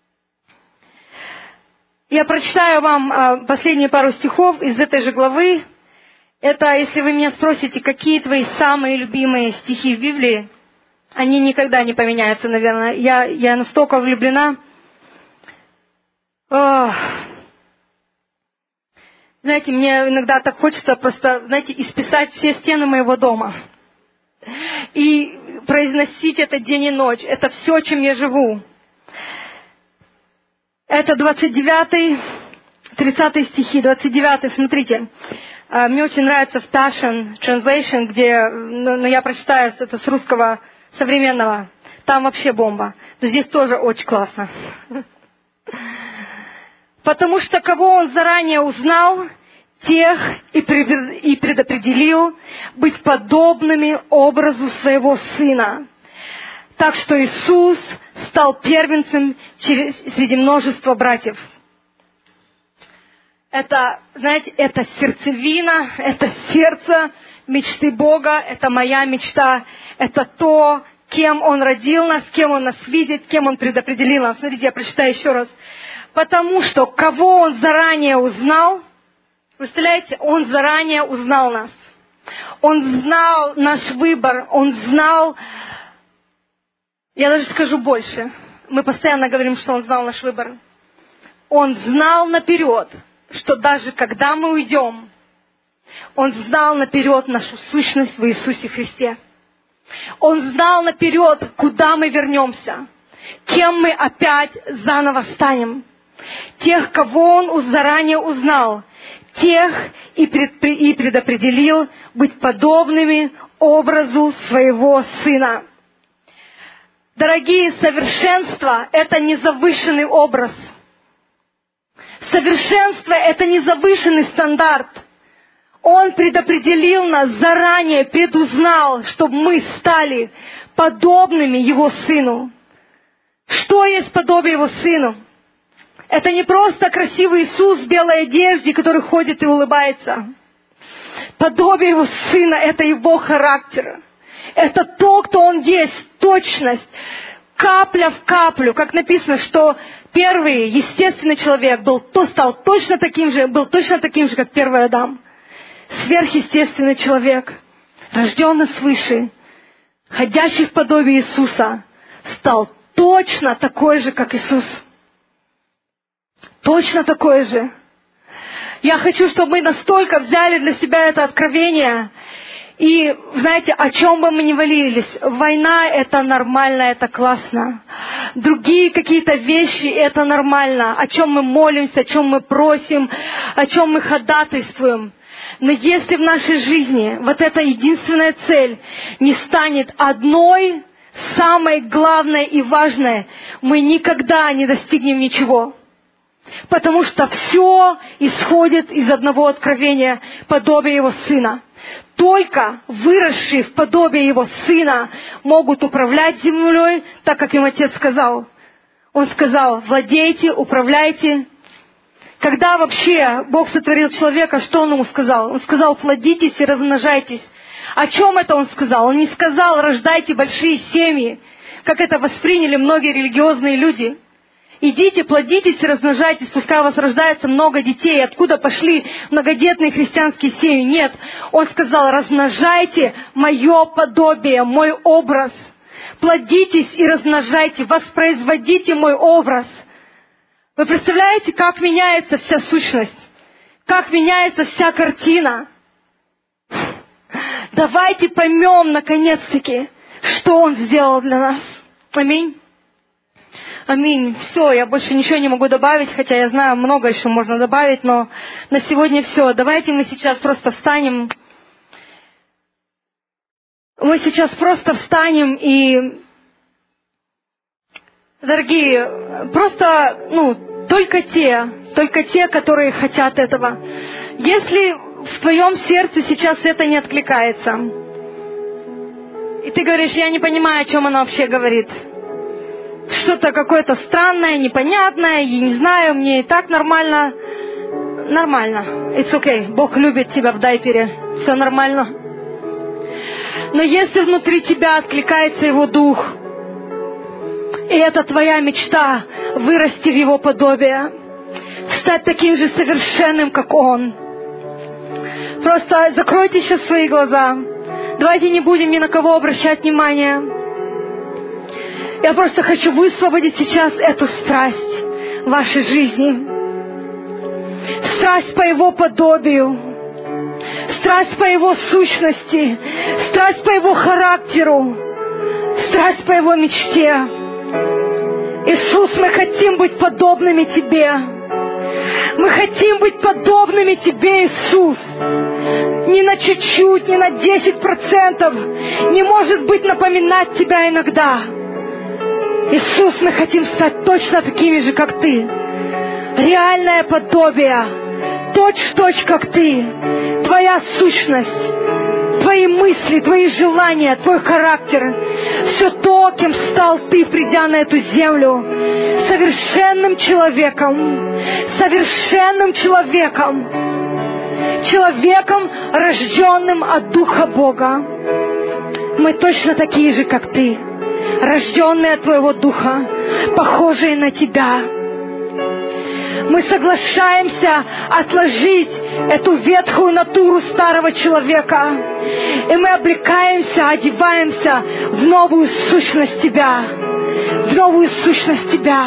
Я прочитаю вам последние пару стихов из этой же главы. Это, если вы меня спросите, какие твои самые любимые стихи в Библии, они никогда не поменяются, наверное. Я настолько влюблена. Знаете, мне иногда так хочется просто, исписать все стены моего дома. И произносить это день и ночь. Это все, чем я живу. Это 29, 30 стихи, 29, смотрите. Мне очень нравится в Passion Translation, где, я прочитаю это с русского современного. Там вообще бомба. Но здесь тоже очень классно. Потому что кого Он заранее узнал, тех и предопределил быть подобными образу Своего Сына. Так что Иисус стал первенцем среди множества братьев. Это, это сердцевина, это сердце мечты Бога, это моя мечта, это то, кем Он родил нас, кем Он нас видит, кем Он предопределил нас. Смотрите, я прочитаю еще раз. Потому что кого Он заранее узнал, представляете, Он заранее узнал нас. Он знал наш выбор, Он знал, я даже скажу больше, мы постоянно говорим, что Он знал наш выбор. Он знал наперед, что даже когда мы уйдем, Он знал наперед нашу сущность в Иисусе Христе. Он знал наперед, куда мы вернемся, кем мы опять заново станем. Тех, кого Он заранее узнал, тех и предопределил быть подобными образу Своего Сына. Дорогие, совершенство – это не завышенный образ. Совершенство – это не завышенный стандарт. Он предопределил нас заранее, предузнал, чтобы мы стали подобными Его Сыну. Что есть подобие Его Сыну? Это не просто красивый Иисус в белой одежде, который ходит и улыбается. Подобие Его Сына – это Его характер. Это то, кто Он есть, точность, капля в каплю. Как написано, что первый естественный человек стал точно таким же, как первый Адам. Сверхъестественный человек, рожденный свыше, ходящий в подобии Иисуса, стал точно такой же, как Иисус. точно такое же. Я хочу, чтобы мы настолько взяли для себя это откровение. И, знаете, о чем бы мы ни молились, война — это нормально, это классно. Другие какие-то вещи — это нормально. О чем мы молимся, о чем мы просим, о чем мы ходатайствуем. Но если в нашей жизни вот эта единственная цель не станет одной, самой главной и важной, мы никогда не достигнем ничего. Потому что все исходит из одного откровения, подобия Его Сына. Только выросшие в подобие Его Сына могут управлять землей, так как им Отец сказал. Он сказал: владейте, управляйте. Когда вообще Бог сотворил человека, что Он ему сказал? Он сказал: плодитесь и размножайтесь. О чем это Он сказал? Он не сказал: рождайте большие семьи, как это восприняли многие религиозные люди. Идите, плодитесь и размножайтесь, пускай у вас рождается много детей. Откуда пошли многодетные христианские семьи? Нет, Он сказал: размножайте мое подобие, мой образ. Плодитесь и размножайте, воспроизводите мой образ. Вы представляете, как меняется вся сущность? Как меняется вся картина? Давайте поймем, наконец-таки, что Он сделал для нас. Аминь. Аминь. Все, я больше ничего не могу добавить, хотя я знаю, много еще можно добавить, но на сегодня все. Давайте мы сейчас просто встанем. Мы сейчас просто встанем и, дорогие, просто, только те, которые хотят этого. Если в твоем сердце сейчас это не откликается, и ты говоришь: я не понимаю, о чем она вообще говорит. Что-то какое-то странное, непонятное, я не знаю, мне и так нормально. Нормально. It's okay. Бог любит тебя в дайпере. Все нормально. Но если внутри тебя откликается Его Дух, и это твоя мечта — вырасти в Его подобие, стать таким же совершенным, как Он. Просто закройте сейчас свои глаза. Давайте не будем ни на кого обращать внимание. Я просто хочу высвободить сейчас эту страсть в вашей жизни. Страсть по Его подобию. Страсть по Его сущности. Страсть по Его характеру. Страсть по Его мечте. Иисус, мы хотим быть подобными Тебе. Мы хотим быть подобными Тебе, Иисус. Не на чуть-чуть, не на 10%. Не может быть напоминать Тебя иногда. Иисус, мы хотим стать точно такими же, как Ты. Реальное подобие. Точь-в-точь, как Ты. Твоя сущность. Твои мысли, Твои желания, Твой характер. Все то, кем стал Ты, придя на эту землю. Совершенным человеком. Совершенным человеком. Человеком, рожденным от Духа Бога. Мы точно такие же, как Ты. Рожденные от Твоего Духа, похожие на Тебя. Мы соглашаемся отложить эту ветхую натуру старого человека, и мы облекаемся, одеваемся в новую сущность Тебя, в новую сущность Тебя.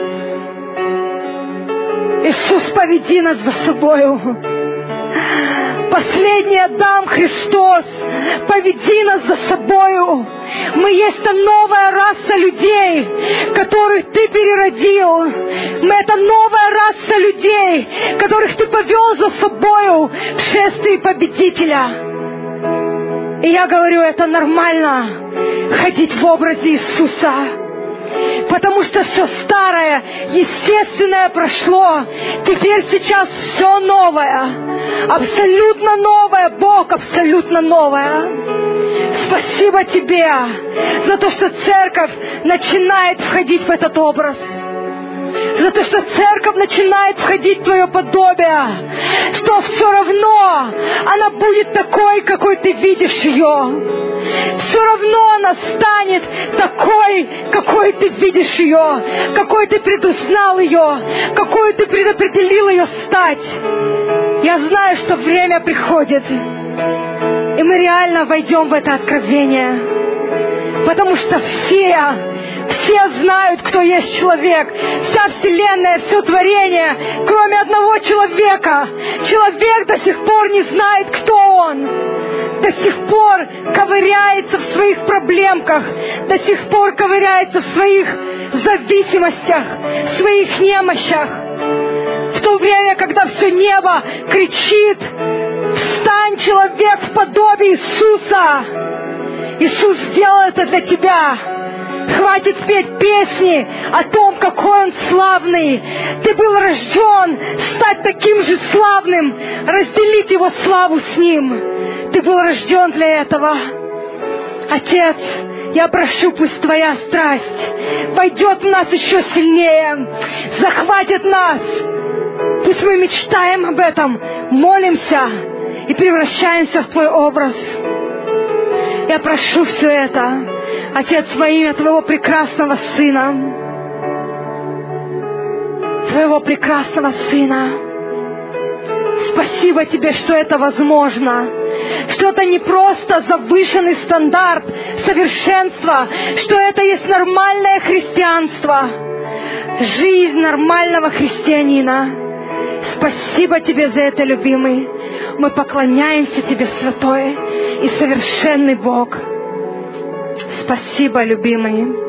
Иисус, поведи нас за собою. Последний Адам Христос, поведи нас за собою. Мы есть та новая раса людей, которых Ты переродил. Мы это новая раса людей, которых Ты повел за собою в шествии победителя. И я говорю, это нормально ходить в образе Иисуса. Потому что все старое, естественное прошло. Теперь сейчас все новое. Абсолютно новое, Бог, абсолютно новое. Спасибо Тебе за то, что церковь начинает входить в этот образ. За то, что церковь начинает входить в Твое подобие. Что все равно она будет такой, какой Ты видишь ее. Все равно она станет такой, какой Ты видишь ее, какой Ты предузнал ее, какой Ты предопределил ее стать. Я знаю, что время приходит, и мы реально войдем в это откровение. Потому что все Все знают, кто есть человек. Вся вселенная, все творение, кроме одного человека. Человек до сих пор не знает, кто он. До сих пор ковыряется в своих проблемках, до сих пор ковыряется в своих зависимостях, в своих немощах. В то время, когда все небо кричит: «Встань, человек, в подобие Иисуса!» Иисус сделал это для тебя. Хватит петь песни о том, какой Он славный. Ты был рожден стать таким же славным, разделить Его славу с Ним. Ты был рожден для этого. Отец, я прошу, пусть Твоя страсть войдет в нас еще сильнее, захватит нас. Пусть мы мечтаем об этом, молимся и превращаемся в Твой образ. Я прошу все это, Отец, во имя Твоего прекрасного Сына. Твоего прекрасного Сына. Спасибо Тебе, что это возможно. Что это не просто завышенный стандарт совершенства, что это есть нормальное христианство. Жизнь нормального христианина. Спасибо Тебе за это, любимый. Мы поклоняемся Тебе, святой и совершенный Бог. Спасибо, любимый.